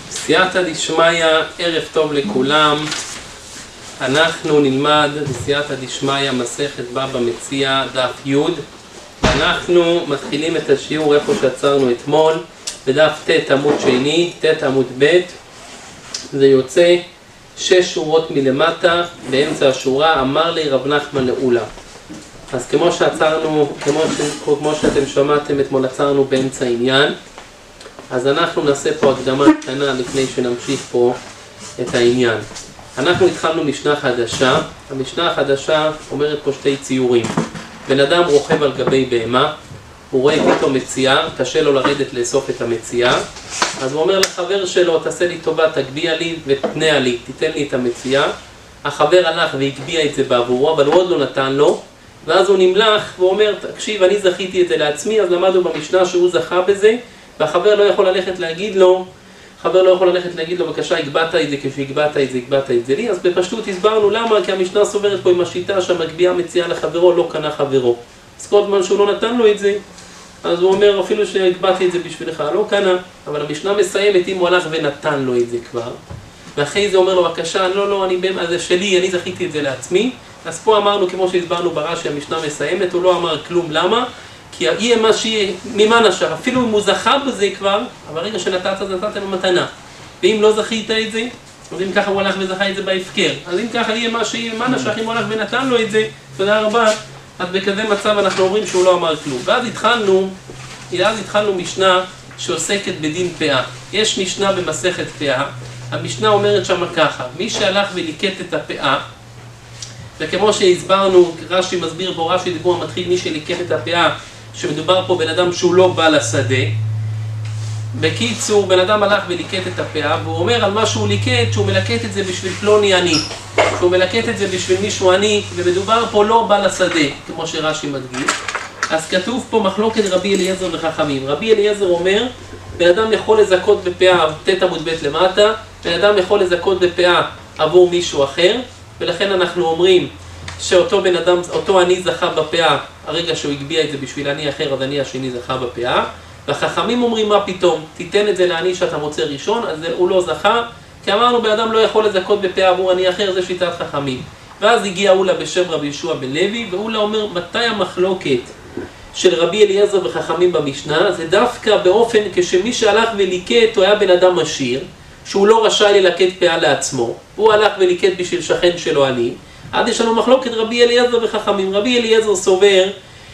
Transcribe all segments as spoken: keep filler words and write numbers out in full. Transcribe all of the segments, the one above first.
סייעתא דשמיא, ערב טוב לכולם. אנחנו נלמד בסייעתא דשמיא מסכת בבא מציעא דף י'. אנחנו מתחילים את השיעור איפה שעצרנו אתמול, בדף ט' עמוד שני, ט' עמוד ב'. זה יוצא שש שורות מלמטה, באמצע השורה אמר לי רב נחמן לאולה. אז כמו שעצרנו, כמו, כמו שאתם שמעתם אתמול, עצרנו באמצע העניין. אז אנחנו נעשה פה הקדמה קטנה לפני שנמשיך פה את העניין. אנחנו התחלנו משנה חדשה. המשנה החדשה אומרת פה שתי ציורים. בן אדם רוכב על גבי בהמה, הוא רואה פתאום מציאה, קשה לו לרדת לאסוף את המציאה, אז הוא אומר לחבר שלו, תעשה לי טובה, תגביע לי ותתנע לי, תיתן לי את המציאה. החבר הלך והגביע את זה בעבורו, אבל הוא עוד לא נתן לו, ואז הוא נמלח ואומר, תקשיב, אני זכיתי את זה לעצמי. אז למדנו במשנה שהוא זכה בזה, והחבר לא יכול ללכת להגיד לו, חבר לא יכול ללכת להגיד לו, בבקשה, הגבעת את זה, כשהגבעת את זה, הגבעת את זה לי. אז בפשטות הסברנו למה, כי המשנה סוברת פה עם השיטה שהמגביע מציעה לחברו, לא קנה חברו. אז כל זמן שהוא לא נתן לו את זה, אז הוא אומר, אפילו שהגבעתי את זה בשבילך, לא קנה. אבל המשנה מסיימת אם הוא הלך ונתן לו את זה כבר. ואחרי זה אומר לו, בבקשה, לא, לא, אני, זה שלי, אני זכיתי את זה לעצמי. אז פה אמרנו, כמו שהסברנו ברש"י, המשנה מסיימת, הוא לא אמר כלום. למה? כי יהיה מה שיהיה, ממה נשר, אפילו אם הוא זכה בזה כבר, אבל רגע שנתת, אז נתת לו מתנה. ואם לא זכית את זה, אז אם ככה הוא הלך וזכה את זה בהפקר. אז אם ככה יהיה מה שיהיה, מה נשר, אם הוא הלך ונתן לו את זה, תודה רבה. אז בכזה מצב אנחנו אומרים שהוא לא אמר כלום. ואז התחלנו, אז התחלנו משנה שעוסקת בדין פאה. יש משנה במסכת פאה, המשנה אומרת שמה ככה, מי שהלך וליקט את הפאה, וכמו שהסברנו, רש"י מסביר בו, רש"י דיבור המתחיל, מי שליקט את הפאה, שמדובר פה בן אדם שהוא לא בא לשדה. בקיצור, בן אדם הלך וליקט את הפאה, והוא אומר על מה שהוא ליקט, שהוא מלקט את זה בשביל פלוני עני, שהוא מלקט את זה בשביל מישהו עני, ומדובר פה לא בא לשדה, כמו שרש"י מדגיש. אז כתוב פה מחלוקת רבי אליעזר וחכמים. רבי אליעזר אומר, בן אדם יכול לזכות בפאה, ת' עמוד ב' למטה, בן אדם יכול לזכות בפאה עבור מישהו אחר, ולכן אנחנו אומרים שאותו בן אדם, אותו עני זכה בפאה, הרגע שהוא הגביע את זה בשביל עני אחר, אז עני השני זכה בפאה. והחכמים אומרים, מה פתאום, תיתן את זה לעני שאתה מוצא ראשון, אז הוא לא זכה, כי אמרנו, בן אדם לא יכול לזכות בפאה עבור עני אחר, זה שיטת חכמים. ואז הגיע אולה בשם רבי ישוע בן לוי, ואולה אומר, מתי המחלוקת של רבי אליעזר וחכמים במשנה? זה דווקא באופן כשמי שהלך וליקט, הוא היה בן אדם עשיר, שהוא לא רשאי ללקט פאה לעצמו, הוא הלך וליקט בשביל שכן שלו עני. עד יש לנו מחלוקת רבי אליעזר וחכמים. רבי אליעזר סובר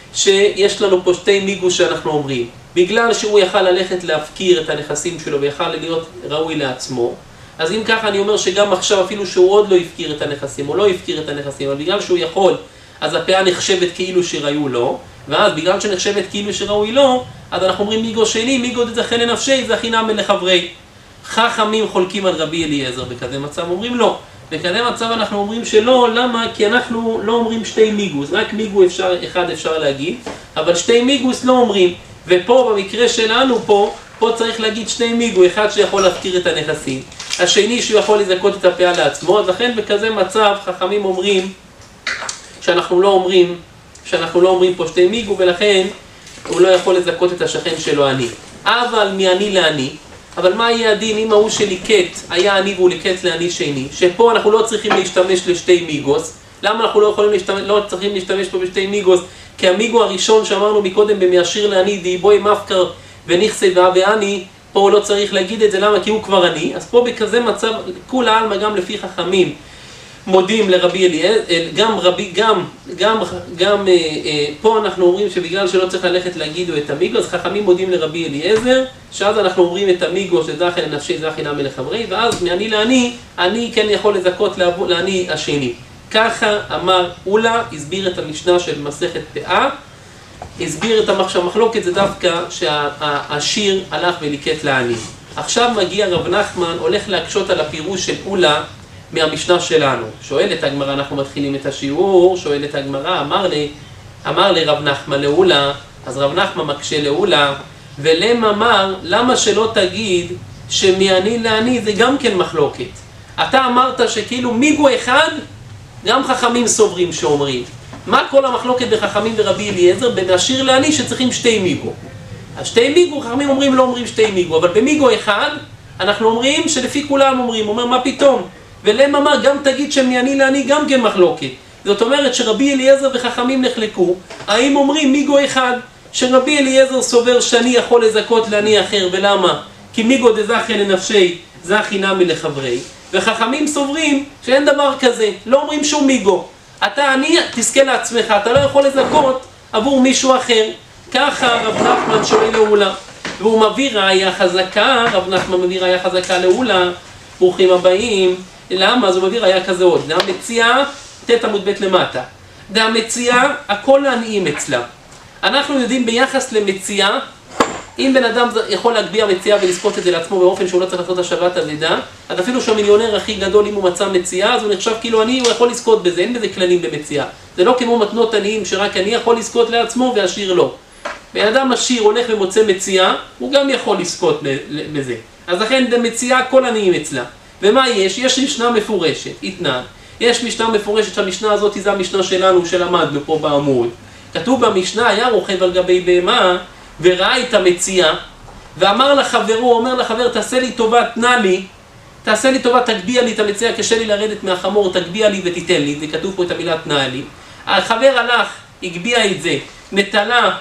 שיש לנו פה שתי מיגוס שאנחנו אומרים. בגלל שהוא יכל ללכת להפקיר את הנכסים שלו ויכל להיות ראוי לעצמו, אז אם ככה אני אומר שגם עכשיו אפילו שהוא עוד לא הפקיר את הנכסים, או לא הפקיר את הנכסים, אבל בגלל שהוא יכול, אז הפאה נחשבת כאילו שראו לו, ואז בגלל שנחשבת כאילו שראוי לו, אז אנחנו אומרים מיגו שני, מיגו דזכן לנפשי, זה חינם לחברי. חכמים חולקים על רבי אליעזר, בכזה מצב אומרים לא. בכזה מצב אנחנו אומרים שלא. למה? כי אנחנו לא אומרים שתי מיגוס, רק מיגו אפשר, אחד אפשר להגיד, אבל שתי מיגוס לא אומרים. ופה במקרה שלנו פה, פה צריך להגיד שתי מיגו, אחד שיכול להפקיר את הנכסים, השני שהוא יכול לזכות את הפאה לעצמו. אז לכן בכזה מצב חכמים אומרים שאנחנו לא אומרים, שאנחנו לא אומרים פה שתי מיגו, ולכן הוא לא יכול לזכות את השכן שלו עני. אבל מעני לעני, אבל מה יהיה הדין אם ההוא שליקט היה עני והוא ליקט לעני שני, שפה אנחנו לא צריכים להשתמש לשתי מיגוס. למה אנחנו לא יכולים להשתמש, לא צריכים להשתמש פה בשתי מיגוס? כי המיגו הראשון שאמרנו מקודם במיישיר לעני, דיבוי מפקר ונכסי ועני, פה הוא לא צריך להגיד את זה. למה? כי הוא כבר עני. אז פה בכזה מצב, כולה עלמא גם לפי חכמים מודים לרבי אליעזר, גם רבי, גם, גם, גם אה, אה, פה אנחנו אומרים שבגלל שלא צריך ללכת להגידו את המיגו, אז חכמים מודים לרבי אליעזר, שאז אנחנו אומרים את המיגו שזכן לנפשי זכין עמי לחברי, ואז מעני לעני, אני כן יכול לזכות לעני השני. ככה אמר אולה, הסביר את המשנה של מסכת פאה, הסביר את המחלוקת, זה דווקא שהעשיר הלך וליקט לעני. עכשיו מגיע רב נחמן, הולך להקשות על הפירוש של אולה, מהמשנה שלנו. שואלת הגמרא, אנחנו מתחילים את השיעור, שואלת הגמרא, אמר לי, אמר לי רב נחמן לאולה, אז רב נחמן מקשה לאולה, ולמה אמר, למה שלא תגיד שמעני לעני זה גם כן מחלוקת? אתה אמרת שכאילו מיגו אחד, גם חכמים סוברים שאומרים. מה כל המחלוקת בחכמים ורבי אליעזר? בין עשיר לעני שצריכים שתי מיגו. אז שתי מיגו, חכמים אומרים לא אומרים שתי מיגו, אבל במיגו אחד, אנחנו אומרים שלפי כולם אומרים, אומר מה פתאום? ולהם אמר גם תגיד שמעני לעני גם כן מחלוקת. זאת אומרת שרבי אליעזר וחכמים נחלקו, האם אומרים מיגו אחד, שרבי אליעזר סובר שאני יכול לזכות לעני אחר, ולמה? כי מיגו דזכי לנפשי זכי נמי לחברי, וחכמים סוברים שאין דבר כזה, לא אומרים שום מיגו. אתה עני תזכה לעצמך, אתה לא יכול לזכות עבור מישהו אחר. ככה רב נחמן שואל לעולה, והוא מביא ראיה חזקה, רב נחמן מביא ראיה חזקה לעולה, ברוכים הבאים. למה? אז הוא מביא ראיה כזה עוד, דה המציאה, תת עמוד בית למטה. דה המציאה, הכל לעניים אצלה. אנחנו יודעים ביחס למציאה, אם בן אדם יכול להגביה מציאה ולספוט את זה לעצמו באופן שהוא לא צריך לעשות השבת אבדה, אז אפילו שהמיליונר הכי גדול אם הוא מצא מציאה, אז הוא נחשב כאילו עני, הוא יכול לזכות בזה, אין בזה כללים במציאה. זה לא כמו מתנות עניים שרק אני יכול לזכות לעצמו והשיר לא. בן אדם עשיר הולך ומוצא מציאה, הוא גם יכול לזכות בזה. אז לכן דה מציאה כל עניים אצלה. ומה יש? יש משנה מפורשת, התנן. יש משנה מפורשת שהמשנה הזאת זה המשנה שלנו שלמדנו פה בעמוד. כתוב במשנה, היה רוכב על גבי בהמה וראה את המציאה ואמר לחברו, אומר לחבר תעשה לי טובה, תנה לי, תעשה לי טובה, תגביה לי את המציאה, קשה לי לרדת מהחמור, תגביה לי ותיתן לי, זה כתוב פה את המילה תנה לי. החבר הלך, הגביה את זה, נטלה,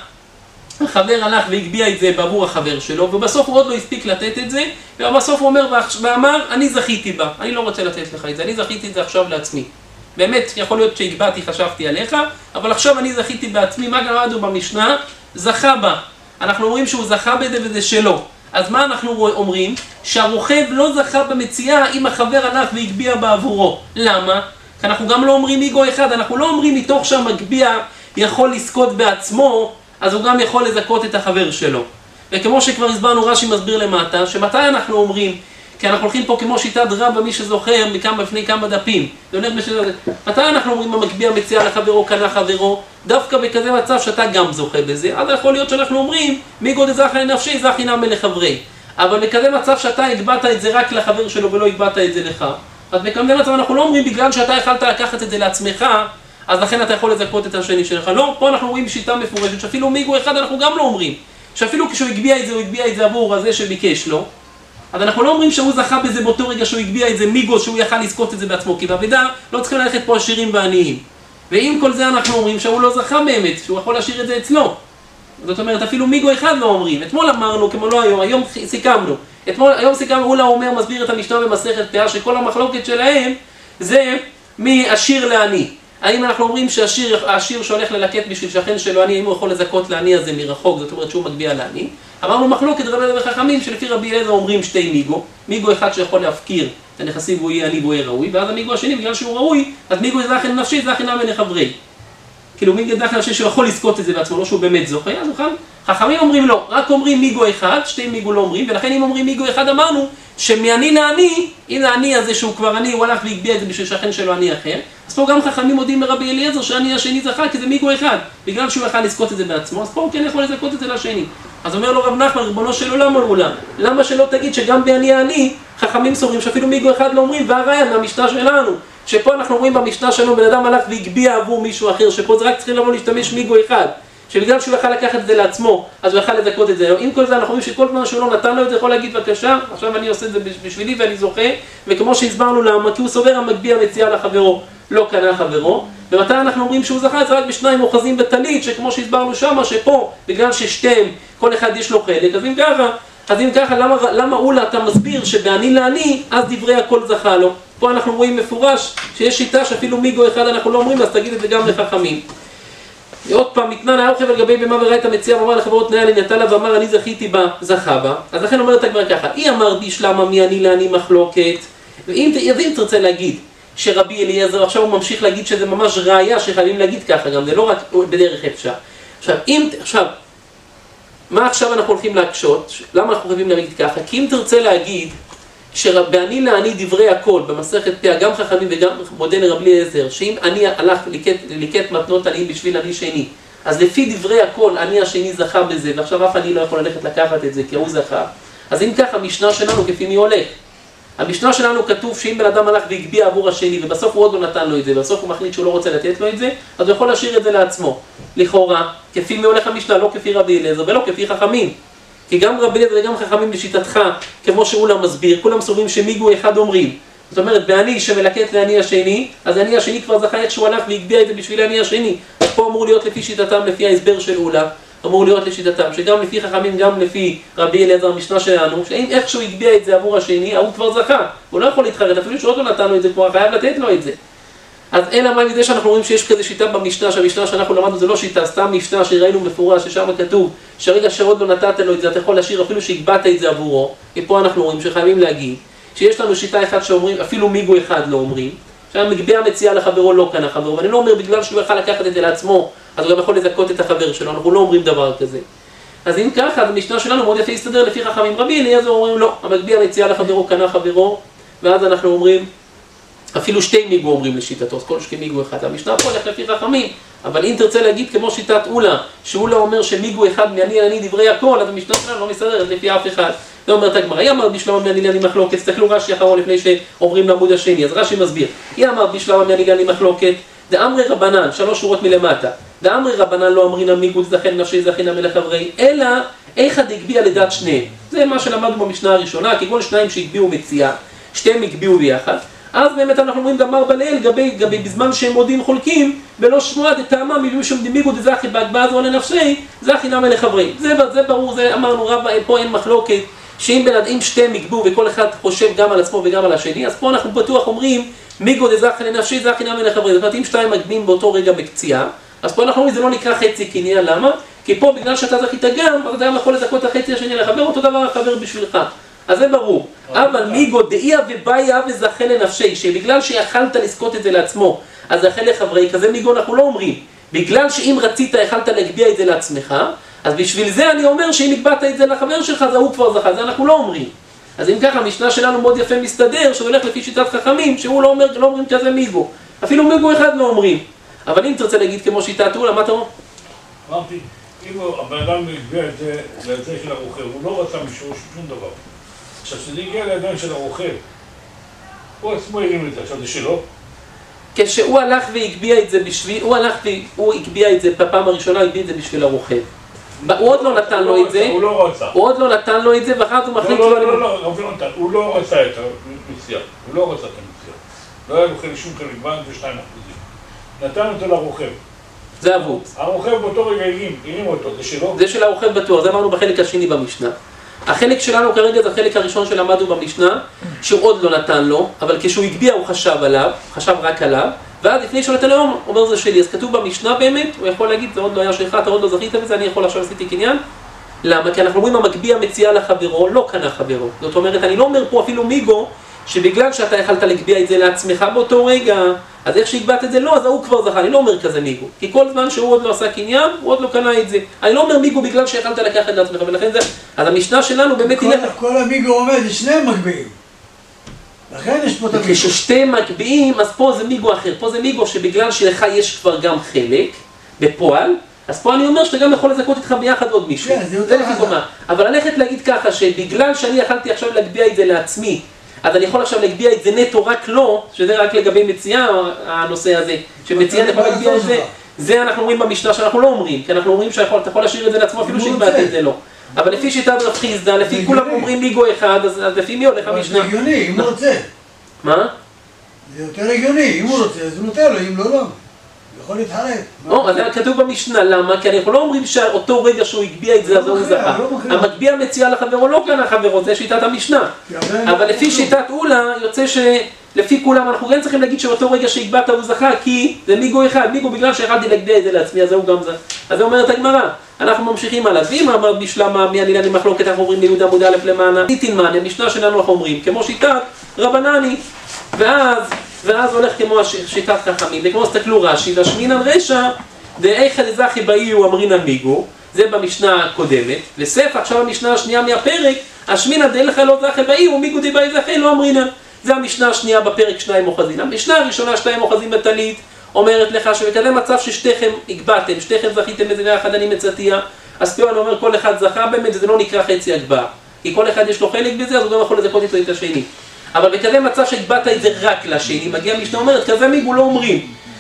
החבר הלך והגביה את זה בעבור החבר שלו, ובסוף הוא עוד לא הספיק לתת את זה, ובסוף הוא אומר ואמר, אני זכיתי בה, אני לא רוצה לתת לך את זה, אני זכיתי את זה עכשיו לעצמי. באמת, יכול להיות שהגבעתי, חשבתי עליך, אבל עכשיו אני זכיתי בעצמי. מה למדנו במשנה? זכה בה. אנחנו אומרים שהוא זכה בזה וזה שלו. אז מה אנחנו אומרים? שהרוכב לא זכה במציאה אם החבר הלך והגביע בעבורו. למה? כי אנחנו גם לא אומרים מיגו אחד, אנחנו לא אומרים מתוך שהמגביע יכול לזכות בעצמו, אז הוא גם יכול לזכות את החבר שלו. וכמו שכבר הסברנו, רש"י מסביר למטה, שמתי אנחנו אומרים, כי אנחנו הולכים פה כמו שיטת רבא, מי שזוכר, מכמה לפני כמה דפים. מתי אנחנו אומרים המגביה מציע לחברו, קנה חברו, דווקא בכזה מצב שאתה גם זוכה בזה, אז יכול להיות שאנחנו אומרים, מיגו דזכי לנפשי, זכי נמי לחברי. אבל בכזה מצב שאתה הגבעת את זה רק לחבר שלו ולא הגבעת את זה לך, אז בכזה מצב אנחנו לא אומרים בגלל שאתה יכלת לקחת את זה לעצמך, אז לכן אתה יכול לזכות את השני שלך. לא, פה אנחנו רואים בשיטה מפורשת, שאפילו מיגו אחד אנחנו גם לא אומרים. שאפילו כשהוא הגביה את זה, הוא הגביה את זה עבור הזה שביקש לו. אז אנחנו לא אומרים שהוא זכה בזה באותו רגע שהוא הגביה את זה מיגו, שהוא יכל לזכות את זה בעצמו, כי בעבודה לא צריכים ללכת פה עשירים ועניים. ועם כל זה אנחנו אומרים שהוא לא זכה באמת, שהוא יכול להשאיר את זה אצלו. זאת אומרת, אפילו מיגו אחד לא אומרים. אתמול אמרנו, כמו לא היום, היום סיכמנו. אתמול, היום סיכמנו, אולה אומר, מסביר את המשנה במסכת פאה, שכל המחלוקת שלהם זה מעשיר לעני. האם אנחנו אומרים שהעשיר שהולך ללקט בשביל שכן שלו עני, האם הוא יכול לזכות לעני הזה מרחוק, זאת אומרת שהוא מגביה לעני. אמרנו מחלוקת רבי אליעזר וחכמים שלפי רבי אליעזר אומרים שתי מיגו, מיגו אחד שיכול להפקיר את הנכסים והוא יהיה עני והוא יהיה ראוי, ואז המיגו השני בגלל שהוא ראוי, אז מיגו זכי לנפשי, זכי נמי לחברי. כאילו מיגו זכי לנפשי שהוא יכול לזכות את זה בעצמו, לא שהוא באמת זוכה, אז נכון? חכמים אומרים לא, רק אומרים מיגו אחד, שתי מיגו לא אומרים, ולכן אם אומרים מיגו אחד אמרנו שמעני לעני, אם העני הזה שהוא כבר עני, הוא הלך והגביה את זה בשביל שכן שלו עני אחר, אז פה גם חכמים מודים מרבי אליעזר שהעני השני זכה, כי זה מיגו אחד, בגלל שהוא יכול לזכות את זה בעצמו, אז פה הוא כן יכול לזכות את זה לשני. אז אומר לו רב נחמן, ריבונו של עולם על עולם, למה שלא תגיד שגם בעני העני, חכמים סוברים שאפילו מיגו אחד לא אומרים, והראיה מהמשנה שלנו, שפה אנחנו אומרים במשנה שלנו, בן אדם הלך והגביה עבור מישהו אחר, שפה זה רק צריכים לבוא להשתמש מיגו אחד, שבגלל שהוא יכל לקחת את זה לעצמו, אז הוא יכל לזכות את זה. עם כל זה אנחנו אומרים שכל פעם שהוא לא נתן לו את זה, יכול להגיד בבקשה, עכשיו אני עושה את זה בשבילי ואני זוכה, וכמו שהסברנו למה, כי הוא סובר המגביה מציע לחברו, לא קנה חברו, ומתי אנחנו אומרים שהוא זכה, זה רק בשניים אוחזים בטלית, שכמו שהסברנו שמה, שפה, בגלל ששתיהם, כל אחד יש לו חלק, אז אם ככה, אז אם ככה, למה, למה אולה אתה מסביר שבעני לעני, אז דברי הכל זכה לו? פה אנחנו רואים מפורש שיש שיטה שאפילו מיגו אחד אנחנו לא אומרים, אז תגיד את זה גם לחכמים. עוד פעם, מתנן היה רוכב על גבי בהמה וראה את המציאה ואמר לחברו תניה לי, נטלה ואמר אני זכיתי בה, זכה בה. אז לכן אומרת הגמרא ככה, היא אמר בישלמה מעני לעני מחלוקת, ואם אם תרצה להגיד שרבי אליעזר עכשיו הוא ממשיך להגיד שזה ממש ראיה שחייבים להגיד ככה גם, זה לא רק בדרך אפשר. עכשיו, אם, עכשיו, מה עכשיו אנחנו הולכים להקשות? למה אנחנו חייבים להגיד ככה? כי אם תרצה להגיד שבעני לעני דברי הכל במסכת פאה, גם חכמים וגם מודה לרבי אליעזר, שאם אני הלך ליקט מתנות עניים בשביל עני שני, אז לפי דברי הכל עני השני זכה בזה, ועכשיו אף אני לא יכול ללכת לקחת את זה כי הוא זכה. אז אם ככה, המשנה שלנו כפי מי הולך? המשנה שלנו כתוב שאם בן אדם הלך והגביה עבור השני ובסוף הוא עוד לא נתן לו את זה, ובסוף הוא מחליט שהוא לא רוצה לתת לו את זה, אז הוא יכול להשאיר את זה לעצמו. לכאורה, כפי מי הולך המשנה, לא כפי רבי אליעזר ולא כפי חכמים. כי גם רבי אליעזר וגם חכמים לשיטתך, כמו שאולה מסביר, כולם סוברים שמיגו אחד אומרים. זאת אומרת, באני שמלקט לאני השני, אז אני השני כבר זכה איך שהוא הלך והגביע את זה בשביל אני השני. אז פה אמור להיות לפי שיטתם, לפי ההסבר של אולה, אמור להיות לשיטתם, שגם לפי חכמים, גם לפי רבי אליעזר, המשנה שלנו, שאם איכשהו הגביע את זה עבור השני, הוא כבר זכה. הוא לא יכול להתחרט, אפילו שעוד לא נתנו את זה כבר, חייב לתת לו את זה. אז אלא מה מזה שאנחנו רואים שיש כזה שיטה במשנה, שהמשנה שאנחנו למדנו זה לא שיטה, סתם משנה שראינו מפורש, ששם כתוב שהרגע שעוד לא נתת לו את זה, אתה יכול להשאיר אפילו שהגבעת את זה עבורו. ופה אנחנו רואים שחייבים להגיד שיש לנו שיטה אחת שאומרים, אפילו מיגו אחד לא אומרים, שהמגביה מציעה לחברו לא קנה חברו, ואני לא אומר בגלל שהוא יכל לקחת את זה לעצמו, אז הוא גם יכול לזכות את החבר שלו, אנחנו לא אומרים דבר כזה. אז אם ככה, אז המשנה שלנו מאוד יפה יסתדר לפי חכמים רבים, אליעזר אומרים לא, המגביה מציעה לחברו קנה חברו, ואז אנחנו אומרים, אפילו שתי מיגו אומרים לשיטתו, אז כל שתי מיגו אחד. המשנה פה הולך לפי חכמים, אבל אם תרצה להגיד כמו שיטת אולה, שאולה אומר שמיגו אחד מעני אני דברי הכל, אז המשנה שלנו לא מסתדרת לפי אף אחד. זה אומרת הגמרא, היא אמרת בשלמה מעני אני מחלוקת, תסתכלו רש"י אחרון לפני שעוברים לעמוד השני, אז רש"י מסביר. היא אמרת בשלמה מעני אני מחלוקת, דאמרי רבנן, שלוש שורות מלמטה, דאמרי רבנן לא אמרינן מיגו זכן נפשי זכינן מלחברי, אלא איכא דגביע לדעת שניהם. זה מה שלמדנו במשנה הראשונה, כגון שניים שהגביעו מציאה, שתיהם הגביעו ביחד. אז באמת אנחנו אומרים דמר בליל, גבי, גבי, בזמן שהם מודים חולקים, בלא שמוע דתאמה מביאו שום דמיגו דזכי בהגבעה זו לנפשי, זכי נמי לחברי. זה, זה ברור, זה אמרנו רב, פה אין מחלוקת, שאם בלעדים שתיהם יגבו וכל אחד חושב גם על עצמו וגם על השני, אז פה אנחנו בטוח אומרים, מיגו דזכי לנפשי, זכי נמי לחברי. זאת אומרת, אם שתיים מגבים באותו רגע בקציעה, אז פה אנחנו אומרים, זה לא נקרא חצי קניין, למה? כי פה בגלל שאתה זכית גם, אז אתה גם יכול לזכות את החצי השני לחבר, אותו דבר החבר בשבילך. אז זה ברור. אבל מיגו דאיה ובאיה וזכה לנפשי, שבגלל שיכלת לזכות את זה לעצמו, אז זכה לחברי, כזה מיגו אנחנו לא אומרים. בגלל שאם רצית, יכלת להגביע את זה לעצמך, אז בשביל זה אני אומר שאם הגבעת את זה לחבר שלך, זה הוא כבר זכה, זה אנחנו לא אומרים. אז אם ככה, המשנה שלנו מאוד יפה מסתדר, שהוא הולך לפי שיטת חכמים, שהוא לא אומר, לא אומרים כזה מיגו. אפילו מיגו אחד לא אומרים. אבל אם תרצה להגיד כמו שיטת אולה, מה אתה אומר? אמרתי, אם הבן אדם הגביע את זה לידיים של הרוכב, הוא לא רצה משהו שום דבר. עכשיו, שזה הגיע לידיים של הרוכב, הוא עצמו הרים את זה, עכשיו זה שלו? כשהוא הלך והגביע את זה בשביל, הוא הלך והוא הגביע את זה, בפעם הראשונה הגביע את זה בשביל הרוכב. הוא עוד לא נתן לו את זה, הוא לא רצה. הוא עוד לא נתן לו את זה, ואחר הוא מחליט... לא, לא, לא, לא, הוא לא רצה את המציאה, הוא לא רצה את המציאה. לא היה לו שום חלק, בן ושניים אחוזים. נתן אותו לרוכב. זה אבוד. הרוכב באותו רגע הרים, הרים אותו, זה שלו? זה של הרוכב בטוח, זה אמרנו בחלק השני במשנה. החלק שלנו כרגע זה החלק הראשון שלמדנו במשנה, שהוא עוד לא נתן לו, אבל כשהוא הגביע הוא חשב עליו, חשב רק עליו, ואז לפני שהוא נתן לו, הוא אומר זה שלי. אז כתוב במשנה באמת, הוא יכול להגיד, זה עוד לא היה שלך, אתה עוד לא זכית בזה, אני יכול עכשיו עשיתי קניין. למה? כי אנחנו אומרים, המגביע מציע לחברו, לא קנה חברו. זאת אומרת, אני לא אומר פה אפילו מיגו, שבגלל שאתה יכלת להגביע את זה לעצמך באותו רגע, אז איך שהגבעת את זה לא, אז הוא כבר זכה. אני לא אומר כזה מיגו, כי כל זמן שהוא עוד לא עשה קניין, הוא עוד לא קנה את זה. אני לא אומר מיגו בגלל שיכלת לקחת לעצמך, ולכן זה, אז המשנה שלנו באמת ילך... כל המיגו עומד, שניהם מגביעים. לכן יש פה את המיגו. כששתיהם מגביעים, אז פה זה מיגו אחר. פה זה מיגו שבגלל שלך יש כבר גם חלק, בפועל, אז פה אני אומר שאתה גם יכול לזכות איתך ביחד עוד מישהו. כן, זה יותר חזק. אבל ללכת להגיד ככה, שבגלל שאני יכלתי עכשיו להגביע את זה לעצמי, אז אני יכול עכשיו להגביע את זה נטו רק לא, שזה רק לגבי מציאה, הנושא הזה, שמציאה אני יכול להגביע את זה, זה אנחנו אומרים במשנה שאנחנו לא אומרים, כי אנחנו אומרים שאתה יכול להשאיר את זה לעצמו אפילו שהגבעת את זה לא. אבל לפי שיטת רב חיסדא, לפי כולם אומרים מיגו אחד, אז לפי מי הולך המשנה? זה הגיוני, אם הוא רוצה. מה? זה יותר הגיוני, אם הוא רוצה, אז הוא נותן לו, אם לא, לא. יכול להתחרט. או, אז כתוב במשנה, למה? כי אנחנו לא אומרים שאותו רגע שהוא הגביע את זה, אז הוא זכה. המגביע מציע לחברו לא קנה חברו, זה שיטת המשנה. אבל לפי שיטת אולה, יוצא שלפי כולם אנחנו גם צריכים להגיד שאותו רגע שהגבעת הוא זכה, כי זה מיגו אחד, מיגו בגלל שיכלתי להגביע את זה לעצמי, אז הוא גם זה. אז זה אומרת הגמרא. אנחנו ממשיכים הלאה. ואם אמרת בשלמה, מי אני אני מחלוקת, אנחנו אומרים ליהודה מודע א' למענה. תלמד, המשנה שלנו אנחנו אומרים, כמו שיטת רבנני. ואז ואז הולך כמו שיטת חכמים, וכמו סתכלו רש"י, והשמינן רשע, דאיכא דזכי באי הוא אמרינן מיגו, זה במשנה הקודמת, וספר עכשיו המשנה השנייה מהפרק, השמינא דאיכא לא זכי באי הוא מיגו דבאי זכי לא אמרינן. זה המשנה השנייה בפרק שניים אוחזין. המשנה הראשונה שתיים אוחזין בטלית, אומרת לך שבכזה מצב ששתיכם הגבעתם, שתיכם זכיתם בזה ואחד אני מצאתיה, אז פיון אומר כל אחד זכה באמת, זה לא נקרא חצי הגבעה, כי כל אחד יש לו חלק בזה, אז הוא גם יכול לזכות איתו את השני. אבל בכזה מצב שהגבעת את זה רק לשני, מגיע משנה אומרת, כזה מיגו לא אומרים.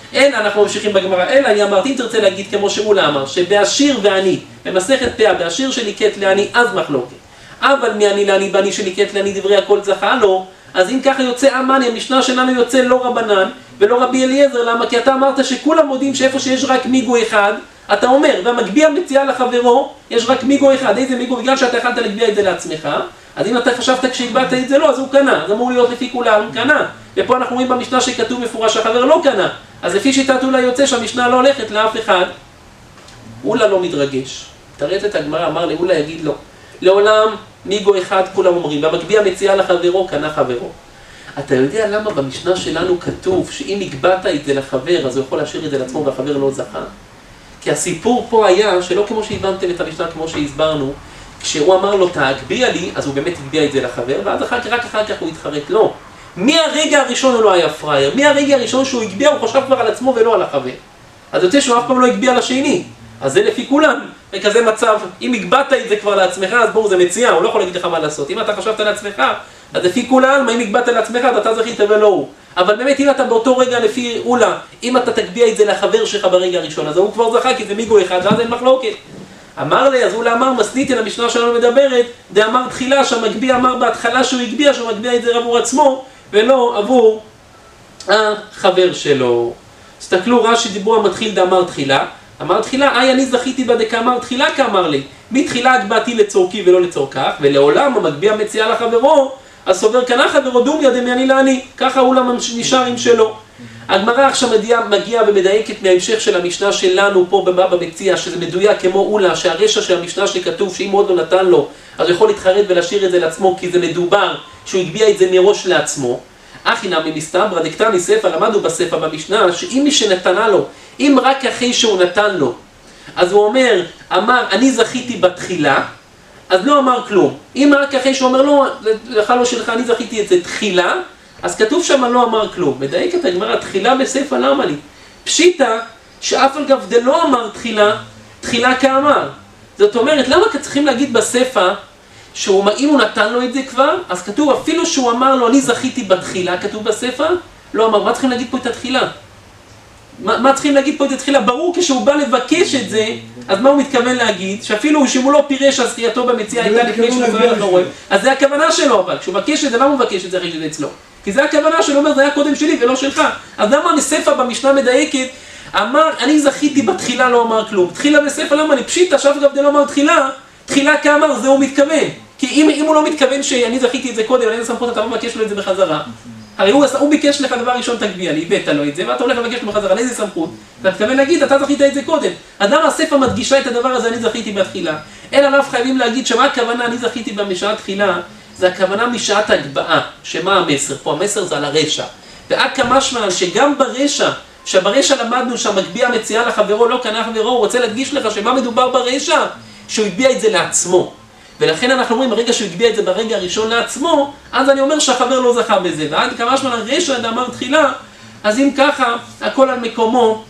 אלא, אנחנו ממשיכים בגמרא, אלא היא אמרת, אם תרצה להגיד כמו שאולה אמר, שבעשיר ואני, במסכת פאה, בעשיר שליקט לעני, אז מחלוקת. אבל מעני לעני בעני שליקט לעני דברי הכל זכה לו, אז אם ככה יוצא אמני, המשנה שלנו יוצא לא רבנן ולא רבי אליעזר, למה? כי אתה אמרת שכולם מודים שאיפה שיש רק מיגו אחד, אתה אומר, והמגביה מציע לחברו, יש רק מיגו אחד. איזה מיגו? בגלל שאתה יכלת להגביה את זה לעצמך, אז אם אתה חשבת כשהגבעת את זה לא, אז הוא קנה, אז אמור להיות לפי כולם, קנה. ופה אנחנו רואים במשנה שכתוב מפורש שהחבר לא קנה, אז לפי שיטת אולה יוצא שהמשנה לא הולכת לאף אחד. אולה לא מתרגש. תראה את הגמרא, אמר לאולה יגיד לא. לעולם מיגו אחד כולם אומרים, והמגביה מציע לחברו, קנה חברו. אתה יודע למה במשנה שלנו כתוב שאם הגבעת את זה לחבר, אז הוא יכול להשאיר את זה לעצמו והחבר לא זכה? כי הסיפור פה היה שלא כמו שהבנתם את המשנה, כמו שהסברנו, כשהוא אמר לו תגביה לי, אז הוא באמת הגביה את זה לחבר, ואז אחר כך, רק אחר כך הוא התחרט. לא. מהרגע הראשון הוא לא היה פרייר, מהרגע הראשון שהוא הגביה הוא חושב כבר על עצמו ולא על החבר. אז יוצא שהוא אף פעם לא הגביה לשני, אז זה לפי כולם. וכזה מצב, אם הגבעת את זה כבר לעצמך, אז בואו זה מציע, הוא לא יכול להגיד לך מה לעשות. אם אתה חשבת לעצמך, אז לפי כולם, אם הגבעת לעצמך, אז אתה זכית ולא הוא. אבל באמת, אם אתה באותו רגע לפי אולה, אם אתה תגביה את זה לחבר שלך ברגע הראשון, אז הוא כבר זכה, כי זה מיגו אחד, ואז אין מחלוקת. אמר לי, אז אולה אמר, מסניתן, המשנה שלנו מדברת, דה אמר תחילה, שהמגביה אמר בהתחלה שהוא הגביה, שהוא מגביה את זה עבור עצמו, ולא עבור החבר שלו. תסתכלו, רש"י דיבור המתחיל דה אמר תחילה, אמר תחילה, איי אני זכיתי בה דקאמר תחילה כאמר לי, מתחילה הגבעתי לצורכי ולא לצורכך, ולעולם המגביה מציעה לחברו, אז סובר קנה חברו דומיה דמייני לעני, ככה אולה נשאר עם שלו. הגמרא עכשיו מגיעה מגיע ומדייקת מההמשך של המשנה שלנו פה במה במציע, שזה מדויק כמו אולה, שהרשע של המשנה שכתוב שאם עוד לא נתן לו, אז הוא יכול להתחרט ולהשאיר את זה לעצמו, כי זה מדובר שהוא הגביה את זה מראש לעצמו. אך הנה ממסתברא דקתני ספא, למדנו בספא במשנה, שאם מי שנתנה לו, אם רק אחרי שהוא נתן לו, אז הוא אומר, אמר, אני זכיתי בתחילה, אז לא אמר כלום. אם רק אחרי שהוא אומר, לא, לך לא שלך, אני זכיתי את זה תחילה, אז כתוב שם לא אמר כלום. מדייק את הגמרא, תחילה בספא למה לי? פשיטא, שאף על גב דלא אמר תחילה, תחילה כאמר. זאת אומרת, למה צריכים להגיד בספא, שאם הוא נתן לו את זה כבר, אז כתוב, אפילו שהוא אמר לו, אני זכיתי בתחילה, כתוב בספא, לא אמר, מה צריכים להגיד פה את התחילה? מה, מה צריכים להגיד פה את התחילה? ברור כשהוא בא לבקש את זה, אז מה הוא מתכוון להגיד? שאפילו שאם הוא לא פירש, אז זכייתו במציאה הייתה לפני שהוא כבר לחורם. אז זה הכוונה שלו, אבל כשהוא מבקש את זה, למה הוא מבקש את זה אחרי שזה אצלו? כי זה הכוונה שלו, אומר, זה היה קודם שלי ולא שלך. אז למה בספא במשנה מדייקת, אמר, אני זכיתי בתחילה, לא אמר כלום. תחילה בספא, למה אני פשיטא, שאף גב דלא אמר תחילה, תחילה כאמר, זה הוא מתכוון. כי אם, אם הוא לא מתכוון שאני זכיתי את זה קודם, אין סמכות, אתה מבקש לו את זה בחזרה. הרי הוא, הוא ביקש לך דבר ראשון תגביה לי, הבאת לו את זה, ואתה הולך לבקש לו בחזרה, לאיזה סמכות? אתה מתכוון להגיד, אתה זכית את זה קודם. אז למה הספר מדגישה את הדבר הזה, אני זכיתי בתחילה? אלא עליו חייבים להגיד שמה הכוונה, אני זכיתי בה משעת תחילה, זה הכוונה משעת הגבעה. שמה המסר? פה המסר זה על הרשע. ואכא משמע שגם ברשע, שברשע למדנו שהמגביה מציעה לחברו, לא קנה חברו, הוא רוצה להדגיש לך שמה מדובר ברשע? שהוא הגביה את זה לעצמו. ולכן אנחנו אומרים, ברגע שהוא הגביה את זה ברגע הראשון לעצמו, אז אני אומר שהחבר לא זכה בזה. ועד כמה שמן הרשע דאמר תחילה, אז אם ככה, הכל על מקומו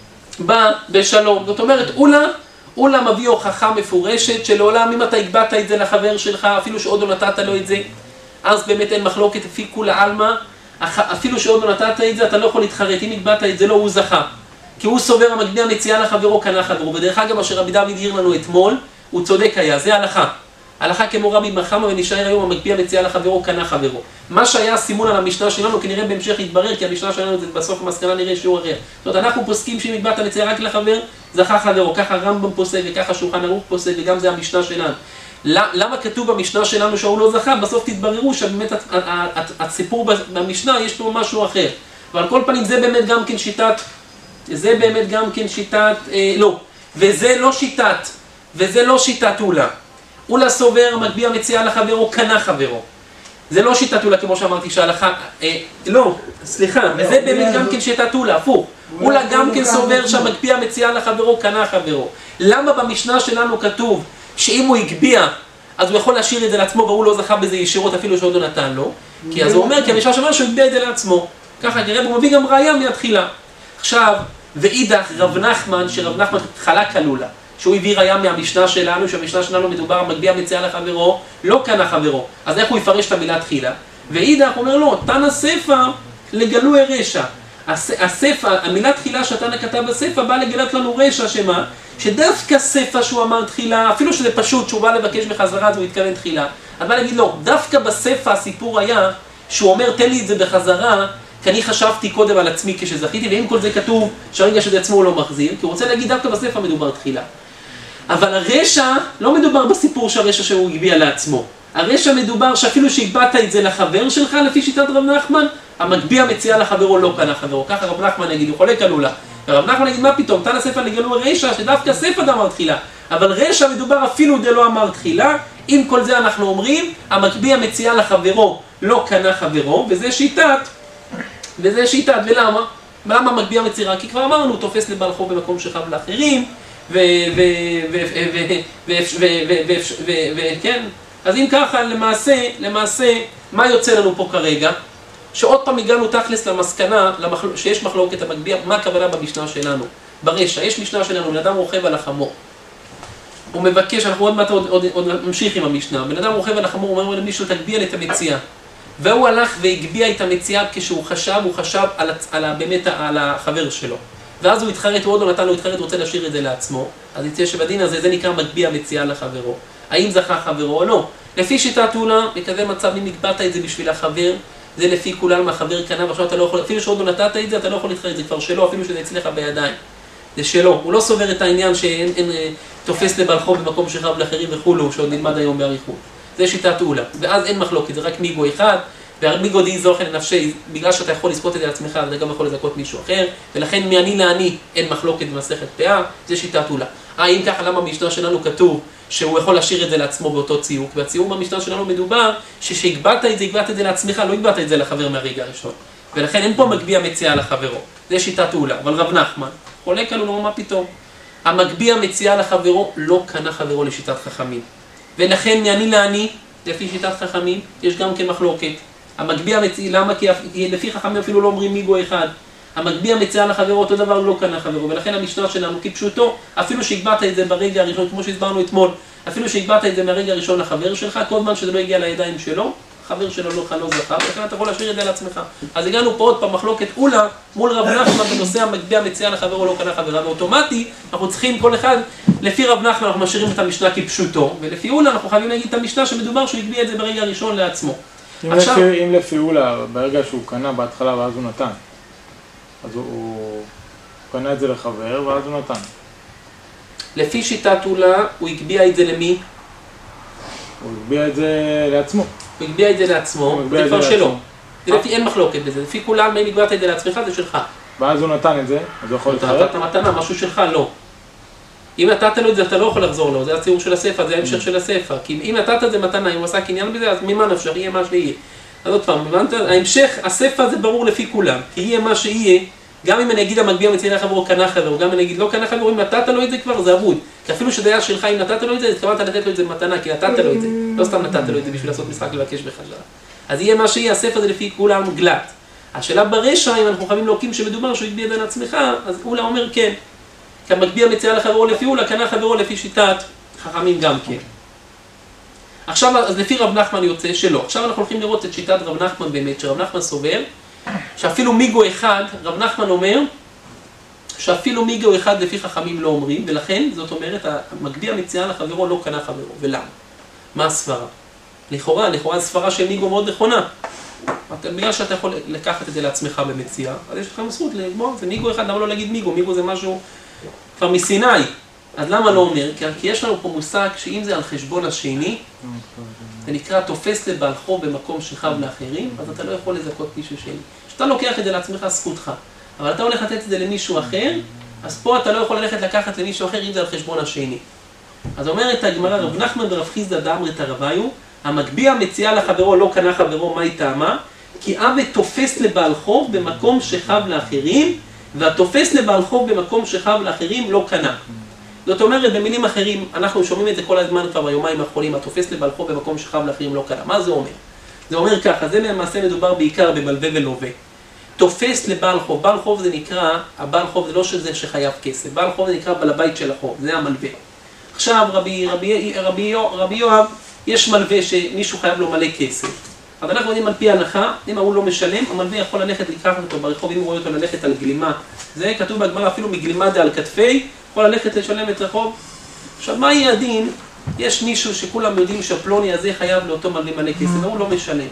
בא בשלום. זאת אומרת, אולה, אולה מביא הוכחה מפורשת שלעולם אם אתה הגבעת את זה לחבר שלך, אפילו שעוד לא נתת לו את זה, אז באמת אין מחלוקת לפי כולה עלמא, אפילו שעוד לא נתת את זה, אתה לא יכול להתחרט. אם הגבעת את זה, לא, הוא זכה. כי הוא סובר המגביה מציעה לחברו, קנה חברו. ודרך אגב, אשר רבי דוד העיר לנו אתמול, הוא צודק היה, זה הלכה. הלכה כמו רבי מחמא, ונשאר היום המגביה מציעה לחברו, קנה חברו. מה שהיה הסימון על המשנה שלנו, כנראה בהמשך יתברר, כי המשנה שלנו זה בסוף המסקנה נראה שיעור אחר. זאת אומרת, אנחנו פוסקים שאם הגבעת מציעה רק לחבר, זכה חברו. ככה רמב"ם פוסק, וככה שולחן ערוך פוסק, וגם זה המשנה שלנו. למה כתוב במשנה שלנו שהוא לא זכה? בסוף תתבררו שבאמת הסיפור במשנה יש פה משהו אחר. אבל על כל פנים זה באמת גם כן שיטת, זה באמת גם כן שיטת, אה, לא. וזה לא שיטת, וזה לא שיטת אולה. אולה סובר, המגביה מציעה לחברו, קנה חברו. זה לא שיטת אולה כמו שאמרתי שההלכה, אה, לא, סליחה, וזה באמת גם כן שיטת אולה, הפוך. אולה גם כן סובר שהמגביה מציעה לחברו, קנה חברו. למה במשנה שלנו כתוב שאם הוא הגביה, אז הוא יכול להשאיר את זה לעצמו, והוא לא זכה בזה ישירות אפילו שעוד לא נתן לו? כי אז הוא אומר, כי המשנה שאומר שהוא הגביה את זה לעצמו. ככה, תראה, הוא מביא גם ראיה מהתחילה. עכשיו, ואידך רב נחמן, שרב נחמן חלק על אולה. שהוא הביא ראיה מהמשנה שלנו, שהמשנה שלנו מדובר, המגביה מציעה לחברו, לא קנה חברו. אז איך הוא יפרש את המילה תחילה? ואידך אומר לו, תנא ספא לגלוי רשע. הספר, המילה תחילה שהתנא כתב בספר באה לגלות לנו רשע שמה, שדווקא ספר שהוא אמר תחילה, אפילו שזה פשוט שהוא בא לבקש בחזרה אז הוא התכוון תחילה, אז בא להגיד לא, דווקא בספר הסיפור היה שהוא אומר תן לי את זה בחזרה, כי אני חשבתי קודם על עצמי כשזכיתי, ואם כל זה כתוב שהרגע שזה עצמו הוא לא מחזיר, כי הוא רוצה להגיד דווקא בספר מדובר תחילה. אבל הרשע, לא מדובר בסיפור שהרשע שהוא הגביע לעצמו. הרשע מדובר שאפילו שהגבעת את זה לחבר שלך, לפי שיטת רב נחמן, המגביע מציע לחברו לא קנה חברו. ככה רב נחמן יגיד, הוא חולק עלולה. ורב נחמן יגיד, מה פתאום? תן הספר לגלו רשע, שדווקא ספר אמר תחילה. אבל רשע מדובר אפילו דה לא אמר תחילה. עם כל זה אנחנו אומרים, המגביע מציע לחברו לא קנה חברו, וזה שיטת, וזה שיטת, ולמה? למה מגביע מצירה? כי כבר אמרנו, הוא תופס לבעל חוב במקום שחב לאחרים, וכן, אז אם ככה, למעשה, למעשה, מה יוצא לנו פה כרגע? שעוד פעם הגענו תכלס למסקנה, שיש מחלוקת המגביע, מה הכוונה במשנה שלנו? ברשע, יש משנה שלנו, בן אדם רוכב על החמור. הוא מבקש, אנחנו עוד מעט עוד, עוד, עוד ממשיך עם המשנה, בן אדם רוכב על החמור, הוא אומר למישהו, תגביע את המציאה. והוא הלך והגביע את המציאה כשהוא חשב, הוא חשב על, על, באמת על החבר שלו. ואז הוא התחרט, הוא עוד לא נתן לו התחרט, רוצה להשאיר את זה לעצמו. אז יצא שבדין הזה, זה נקרא מגביע מציאה לחברו. האם זכה חברו או לא? לפי שיטת אולה, בכזה מצב, אם הגבעת את זה בשביל החבר, זה לפי כולם, החבר קנה, ועכשיו אתה לא יכול, אפילו שעוד לא נתת את זה, אתה לא יכול להתחרט, זה כבר שלו, אפילו שזה אצלך בידיים. זה שלו. הוא לא סובר את העניין שאין אין, תופס לבעל חוב במקום שחב לאחרים וכולו, שעוד נלמד היום באריכות. זה שיטת אולה. ואז אין מחלוקת, זה רק מיגו אחד. והמיגו די זוכן לנפשי, בגלל שאתה יכול לזכות את זה לעצמך, אתה גם יכול לזכות מישהו אחר, ולכן מעני לעני אין מחלוקת במסכת פאה, זה שיטת אולה. אה, אם ככה, למה במשנה שלנו כתוב שהוא יכול להשאיר את זה לעצמו באותו ציוק? והציוק במשנה שלנו מדובר ששהגבעת את זה, הגבעת את זה לעצמך, לא הגבעת את זה לחבר מהרגע הראשון. ולכן אין פה מגביע מציאה לחברו. זה שיטת אולה. אבל רב נחמן, חולק עלינו, לא מה פתאום. המגביע מציאה לחברו לא קנה חברו לשיטת חכמים. ולכן מעני לעני, לפי שיטת חכמים, יש גם כן מחלוקת. המגביע מציע, למה? כי לפי חכמים אפילו לא אומרים מיגו אחד. המגביע מציע לחברו, אותו דבר לא קנה חברו, ולכן המשנה שלנו כפשוטו, אפילו שהגבעת את זה ברגע הראשון, כמו שהסברנו אתמול, אפילו שהגבעת את זה מהרגע הראשון לחבר שלך, כל זמן שזה לא הגיע לידיים שלו, חבר שלו לא חנו זכה, ולכן אתה יכול להשאיר את זה לעצמך. אז הגענו פה עוד פעם מחלוקת אולה מול רב נחמן בנושא המגביע מציע לחברו, לא קנה חברה, ואוטומטי אנחנו צריכים כל אחד, לפי רב נחמן אנחנו משאירים את המשנה כפשוטו, ולפי אולה אנחנו חייבים להגיד את המשנה שמדובר שהוא הגביע את זה ברגע הראשון לעצמו. אם, עכשיו... לפי, אם לפי אולה, ברגע שהוא קנה בהתחלה ואז הוא נתן, אז הוא, הוא קנה את זה לחבר ואז הוא נתן. לפי שיטת אולה, הוא הגביע את זה למי? הוא הגביע את זה לעצמו. הוא הגביע את זה לעצמו, זה כבר שלו. זה לפי, אין מחלוקת בזה, לפי כולם, אם הגביעת את זה לעצמך, זה שלך. ואז הוא נתן את זה, אז הוא יכול להתחרט? נתת מתנה, משהו שלך, לא. אם נתת לו את זה, אתה לא יכול לחזור לו, זה הציור של הספר, זה ההמשך של הספר. כי אם נתת את זה מתנה, אם הוא עשה קניין בזה, אז ממה נפשך, יהיה מה שיהיה. אז עוד פעם, ההמשך, הספר זה ברור לפי כולם, כי יהיה מה שיהיה, גם אם אני אגיד המגביע מציע לחברו קנה חברו, גם אם אני אגיד לא קנה חברו, אם נתת לו את זה כבר, זה אבוד. כי אפילו שזה היה שלך, אם נתת לו את זה, התכוונת לתת לו את זה מתנה, כי נתת לו את זה. לא סתם נתת לו את זה בשביל לעשות משחק לבקש בחזרה. אז יהיה מה שיהיה, הספר זה לפי כולם גלת. השאלה ברשע, אם אנחנו חייבים להוקים שמדובר שהוא הגביע את זה לעצמך, אז אולה אומר כן. כי המגביע מציע לחברו לפי אולה, קנה חברו לפי שיטת חכמים גם כן. עכשיו, אז לפי רב נחמן יוצא שלא. עכשיו אנחנו הולכים לראות את שיטת רב נחמן באמת, שרב נחמן סובר, שאפילו מיגו אחד, רב נחמן אומר, שאפילו מיגו אחד לפי חכמים לא אומרים, ולכן, זאת אומרת, המגביע מציע לחברו לא קנה חברו. ולמה? מה הסברה? לכאורה, לכאורה הסברה של מיגו מאוד נכונה. בגלל שאתה יכול לקחת את זה לעצמך במציאה, אז יש לך זכות לגמור, זה מיגו אחד, למה לא להגיד מיגו? מיגו זה משהו כבר מסיני. אז למה לא אומר? כי יש לנו פה מושג שאם זה על חשבון השני, זה נקרא תופס לבעל חוב במקום שחב לאחרים, אז אתה לא יכול לזכות מישהו שני. כשאתה לוקח את זה לעצמך, זכותך. אבל אתה הולך לתת את זה למישהו אחר, אז פה אתה לא יכול ללכת לקחת למישהו אחר אם זה על חשבון השני. אז אומרת הגמרא, רב נחמן ורב חיסדא דאמרי תרוויו, המגביע מציע לחברו לא קנה חברו, מה היא טעמה? כי אבא תופס לבעל חוב במקום שחב לאחרים, והתופס לבעל חוב במקום שחב לאחרים לא קנה. זאת אומרת, במילים אחרים, אנחנו שומעים את זה כל הזמן כבר ביומיים האחרונים, התופס לבעל חוב במקום שחב לאחרים לא קנה. מה זה אומר? זה אומר ככה, זה למעשה מדובר בעיקר במלווה ולווה. תופס לבעל חוב, בעל חוב זה נקרא, הבעל חוב זה לא שזה שחייב כסף, בעל חוב זה נקרא בעל הבית של החוב, זה המלווה. עכשיו, רבי, רבי, רבי, רבי יואב, יש מלווה שמישהו חייב לו מלא כסף. אבל אנחנו יודעים על פי ההנחה, אם הוא לא משלם, המלווה יכול ללכת לקחת אותו ברחוב, אם הוא רואה אותו ללכת על גלימה. זה כתוב בהגמרא אפילו מגלימה דה על כתפי, יכול ללכת לשלם את רחוב. עכשיו, מה יהיה הדין? יש מישהו שכולם יודעים שהפלוני הזה חייב לאותו מלווה מלא כסף, והוא לא משלם.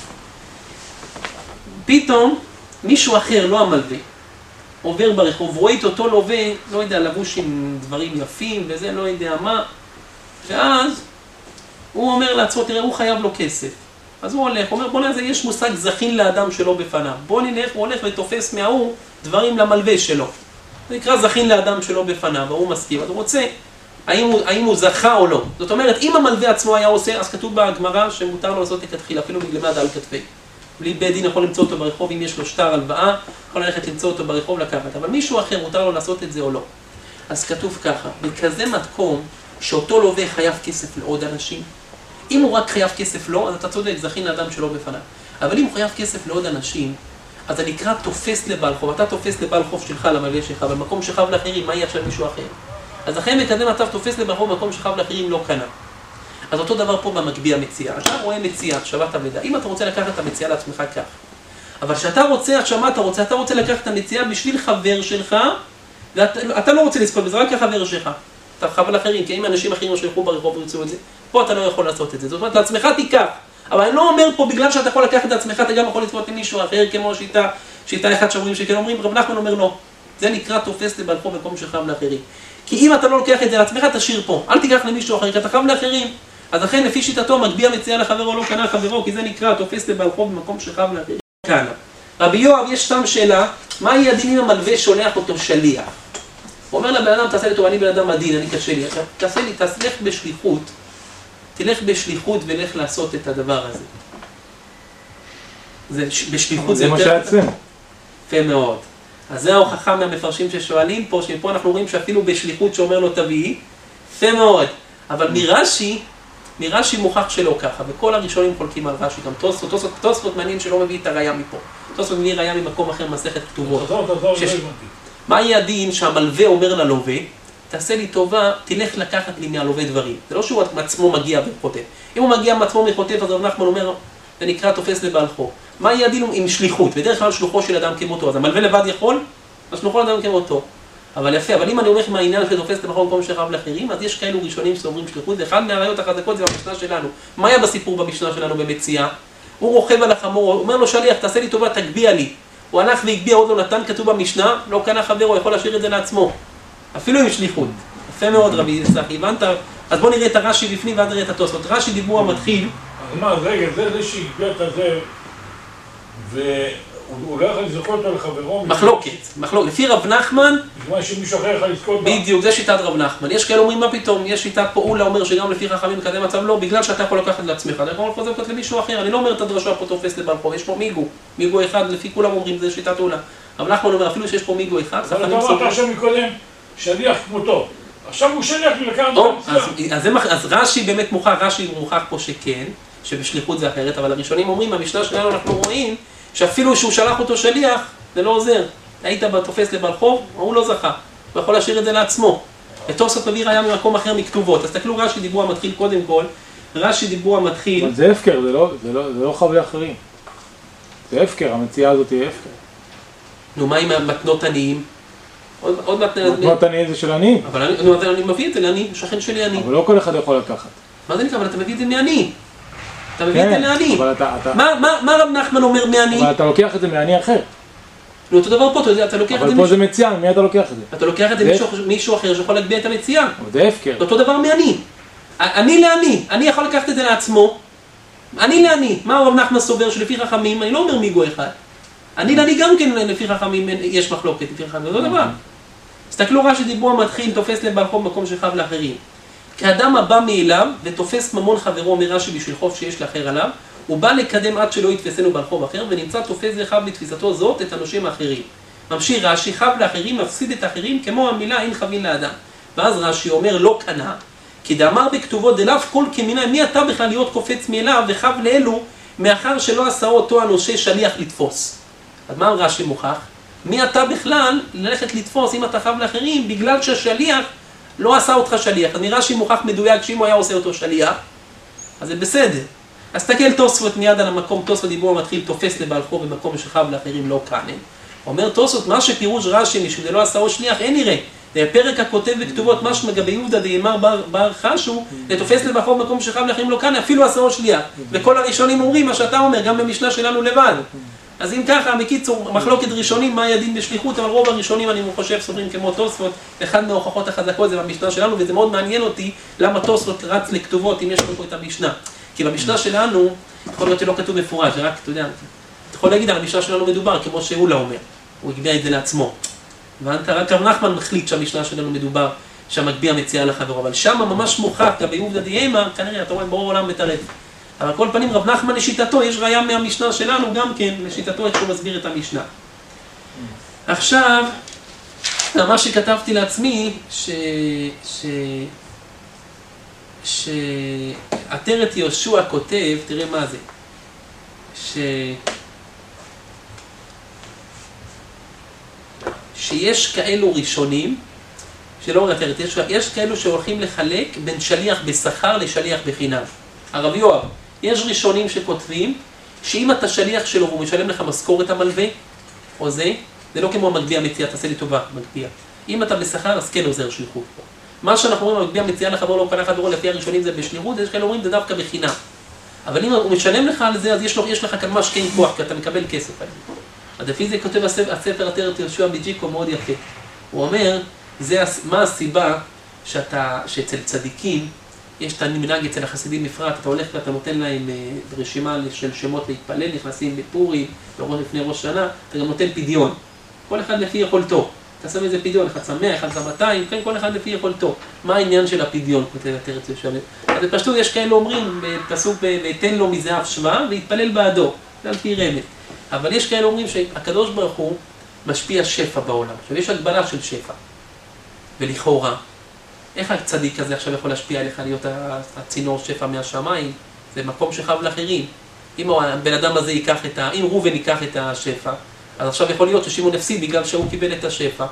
פתאום, מישהו אחר, לא המלווה, עובר ברחוב, רואה את אותו לווה, לא יודע, לבוש עם דברים יפים וזה, לא יודע מה, ואז הוא אומר לעצמו, תראה, הוא חייב לו כסף. אז הוא הולך, הוא אומר, בוא נעשה, יש מושג זכין לאדם שלו בפניו. בוא נלך, הוא הולך ותופס מההוא דברים למלווה שלו. זה נקרא זכין לאדם שלו בפניו, והוא מסכים. אז הוא רוצה, האם הוא, האם הוא זכה או לא. זאת אומרת, אם המלווה עצמו היה עושה, אז כתוב בהגמרא שמותר לו לעשות לכתחילה, אפילו בגלימה דה על כתפי. בלי בית דין יכול למצוא אותו ברחוב, אם יש לו שטר הלוואה, יכול ללכת למצוא אותו ברחוב לקחת. אבל מישהו אחר מותר לו לעשות את זה או לא. אז כתוב ככה, בכזה מתקום שאותו לווה חייב כסף לעוד אנשים. אם הוא רק חייב כסף לו, אז אתה צודק, זכין לאדם שלו בפניו. אבל אם הוא חייב כסף לעוד אנשים, אז זה נקרא תופס לבעל חוב. אתה תופס לבעל חוב שלך, למלווה שלך, במקום שחב לאחרים, מה יהיה עכשיו מישהו אחר? אז אחרי מקדם אתה תופס לבעל חוב במקום שחב לאחרים לא קנה. אז אותו דבר פה במקביע מציאה. אתה רואה מציאה, שבת המידע. אם אתה רוצה לקחת את המציאה לעצמך כך. אבל שאתה רוצה, עכשיו מה אתה רוצה? אתה רוצה לקחת את המציאה בשביל חבר שלך, ואתה אתה לא רוצה לזכות בזה, רק החבר שלך. אתה חב לאחרים, כי אם אנשים אחרים שילכו ברחוב וירצו את זה, פה אתה לא יכול לעשות את זה. זאת אומרת, לעצמך תיקח. אבל אני לא אומר פה, בגלל שאתה יכול לקחת את עצמך, אתה גם יכול לזכות עם מישהו אחר, כמו שיטה, שיטה אחת שאומרים שכן אומרים, רב נחמן אומר לא. זה נקרא תופס לבעל חוב במקום שחב לאחרים. כי אם אתה לא לוקח את זה לעצמך, תשאיר פה. אל תיקח למישהו אחר, כי אתה חב לאחרים. אז לכן, לפי שיטתו, מגביה מציאה לחברו, לא קנה חברו, כי זה נקרא תופס לבעל חוב במקום שחב לאחרים. כאן. רבי יואב, יש סתם שאלה, מה יהיה הדין אם המלווה שולח אותו שליח? הוא אומר לבן אדם, תעשה לי טוב, אני בן אדם מדין, אני קשה לי. עכשיו, תעשה לי, תלך בשליחות, תלך בשליחות ולך לעשות את הדבר הזה. זה, בשליחות זה יותר... זה מה שעצם. יפה מאוד. אז זה ההוכחה מהמפרשים ששואלים פה, שפה אנחנו רואים שאפילו בשליחות שאומר לו תביאי, יפה מאוד. אבל מרש"י, מרש"י מוכח שלא ככה, וכל הראשונים חולקים על רש"י, גם תוספות, תוספות, תוספות מעניין שלא מביא את הראיה מפה. תוספות מביא ראיה ממקום אחר, מסכת כתובות. תעזור, תעזור, שש... מה יהיה הדין שהמלווה אומר ללווה, תעשה לי טובה, תלך לקחת לי מהלווה דברים. זה לא שהוא עצמו מגיע וחוטף. אם הוא מגיע מעצמו מחוטף, אז רב נחמן אומר, זה נקרא תופס לבעל חוב. מה יהיה הדין עם שליחות? בדרך כלל שלוחו של אדם כמותו, אז המלווה לבד יכול, אז שלוחו של אדם כמותו. אבל יפה, אבל אם אני אומר עם העניין שתופס לבעל חוב במקום שחב לאחרים, אז יש כאלו ראשונים שאומרים שליחות, ואחד מהראיות החזקות זה במשנה שלנו. מה היה בסיפור במשנה שלנו במציאה? הוא רוכב על החמור, הוא אומר לו שליח, תעשה לי טובה, תגביה לי. הוא הלך והגביה, עוד לא נתן, כתוב במשנה, לא קנה חבר, הוא יכול להשאיר את זה לעצמו. אפילו עם שליחות. יפה מאוד רבי סחי, הבנת? אז בוא נראה את הרש"י בפנים ואז נראה את התוספות. רש"י דיבור המתחיל. אז מה, רגע, זה זה שהגביה את הזה, והוא לא יכול לזכות אותו לחברו. מחלוקת, מחלוקת. לפי רב נחמן, בגלל שמישהו אחר יכול לזכות בה. בדיוק, זה שיטת רב נחמן. יש כאלה אומרים מה פתאום, יש שיטת פועולה אומר שגם לפי חכמים מקדם מצב לא, בגלל שאתה יכול לקחת לעצמך, אתה יכול לקחת למישהו אחר. אני לא אומר את הדרשה פה תופס לבעל חוב, יש פה מיגו, מיגו אחד, לפי כולם אומרים זה שיטת פועולה. רב נחמן אומר אפילו שיש פה מיגו אחד, אבל אתה אמרת עכשיו מקודם, שליח כמותו. עכשיו הוא שליח לקחת את אז רש"י באמת מוכח, רש"י מוכח פה שכן, שבשליחות זה אחרת, אבל הראשונים אומרים, במשנה שלנו אנחנו רואים שאפילו שהוא שלח אותו שליח, זה לא עוזר. היית בתופס לבעל חוב, הוא לא זכה. הוא יכול להשאיר את זה לעצמו. ותוספות מביא ראיה ממקום אחר מכתובות. אז תסתכלו, רש"י דיבור המתחיל קודם כל. רש"י דיבור המתחיל... אבל זה הפקר, זה לא, זה לא, זה לא חב לאחרים. זה הפקר, המציאה הזאת היא הפקר. נו, מה עם המתנות עניים? עוד, עוד מתנות... מתנות עניים זה של עניים. אבל אני, נו, אני מביא את זה לעני, שכן שלי עני. אבל לא כל אחד יכול לקחת. מה זה נקרא? אבל אתה מביא את זה מעני. אתה מביא את זה לעני. אבל אתה... אתה... מה, מה, מה רב נחמן אומר מעני? אבל אתה לוקח את זה מעני אחר. נו, אותו דבר פה, אתה יודע, אתה לוקח את זה אבל פה זה מציאה, מי אתה לוקח את זה? אתה לוקח את זה מישהו, מישהו אחר שיכול להגביה את המציאה. אבל זה הפקר. אותו דבר מעני. אני לעני, אני יכול לקחת את זה לעצמו. אני לעני. מה רב נחמן סובר שלפי חכמים, אני לא אומר מיגו אחד. אני לעני גם כן לפי חכמים יש מחלוקת, לפי חכמים, זה אותו דבר. תסתכלו רש"י דיבור המתחיל, תופס לבעל חוב במקום שחב לאחרים. כאדם הבא מאליו ותופס ממון חברו, אומר רש"י בשביל חוב שיש לאחר עליו, הוא בא לקדם עד שלא יתפסנו בעל חוב אחר, ונמצא תופס וחב בתפיסתו זאת את הנושים האחרים. ממשיך רש"י, חב לאחרים, מפסיד את האחרים, כמו המילה אין חבין לאדם. ואז רש"י אומר לא קנה, כי דאמר בכתובו דלאו כל כמינה, מי אתה בכלל להיות קופץ מאליו וחב לאלו, מאחר שלא עשה אותו הנושה שליח לתפוס. אז מה רש"י מוכח? מי אתה בכלל ללכת לתפוס אם אתה חב לאחרים, בגלל שהשליח לא עשה אותך שליח. אז נראה שהיא מוכח מדויק שאם הוא היה עושה אותו שליח, אז זה בסדר. אז תסתכל תוספות מיד על המקום, תוספות דיבור מתחיל תופס לבעל חוב במקום שכב לאחרים לא כאן. אומר תוספות, מה שפירוש רש"י משום דלא עשהו שליח, אין נראה. בפרק הכותב וכתובות משמע גבי יהודה דאמר בר, בר חשו, לתופס לבעל חוב במקום שכב לאחרים לא כאן, אפילו עשהו שליח. וכל הראשונים אומרים מה שאתה אומר, גם במשנה שלנו לבד. אז אם ככה, בקיצור, מחלוקת ראשונים, מה היה דין בשליחות, אבל רוב הראשונים אני חושב סוברים כמו תוספות, אחד מההוכחות החזקות זה במשנה שלנו, וזה מאוד מעניין אותי למה תוספות רץ לכתובות אם יש לנו פה את המשנה. כי במשנה שלנו, יכול להיות שלא כתוב מפורש, זה רק, אתה יודע, אתה יכול להגיד על המשנה שלנו מדובר, כמו שאולה אומר, הוא הגביע את זה לעצמו. הבנת? רק רב נחמן מחליט שהמשנה שלנו מדובר, שהמגביע מציע לחברו, אבל שם ממש מוכח, גבי יהודה דאמר, כנראה, אתה רואה, ברור עולם מתערב. אבל כל פנים רב נחמן לשיטתו, יש ראיה מהמשנה שלנו גם כן, לשיטתו איך הוא מסביר את המשנה. עכשיו, מה שכתבתי לעצמי, ש... ש... שעטרת יהושע כותב, תראה מה זה, ש... שיש כאלו ראשונים, שלא עטרת יהושע, יש כאלו שהולכים לחלק בין שליח בשכר לשליח בחינם. הרב יואב, יש ראשונים שכותבים שאם אתה שליח שלו והוא משלם לך משכורת המלווה, או זה, זה לא כמו המגביע מציע, תעשה לי טובה, מגביע. אם אתה בשכר, אז כן עוזר שליחות. מה שאנחנו אומרים, המגביע מציע לחבר לא קנה חברו, לפי הראשונים זה בשליחות, יש כאלה אומרים, זה דווקא בחינם. אבל אם הוא משלם לך על זה, אז יש, לו, יש לך כאן ממש כן כוח, כי אתה מקבל כסף על זה. אז לפי זה כותב הספר עטרת יהושע מג'יקו מאוד יפה. הוא אומר, זה, מה הסיבה שאתה, שאצל צדיקים, יש את המנהג אצל החסידים בפרט, אתה הולך ואתה נותן להם רשימה של שמות להתפלל, נכנסים בפורים, לפני ראש שנה, אתה גם נותן פדיון. כל אחד לפי יכולתו. אתה שם איזה פדיון, אחד שם מאה, אחד שם מאתיים, כן, כל אחד לפי יכולתו. מה העניין של הפדיון, כותב עטרת יהושע? אז בפשטות יש כאלה אומרים, בפסוק, ויתן לו מזהב שבא, ויתפלל בעדו. זה על פי רמז. אבל יש כאלה אומרים שהקדוש ברוך הוא משפיע שפע בעולם. עכשיו יש הגבלה של שפע. ולכאורה, איך הצדיק הזה עכשיו יכול להשפיע עליך להיות הצינור שפע מהשמיים? זה מקום שחב לאחרים. אם הבן אדם הזה ייקח את ה... אם ראובן ייקח את השפע, אז עכשיו יכול להיות ששמעון הפסיד בגלל שהוא קיבל את השפע.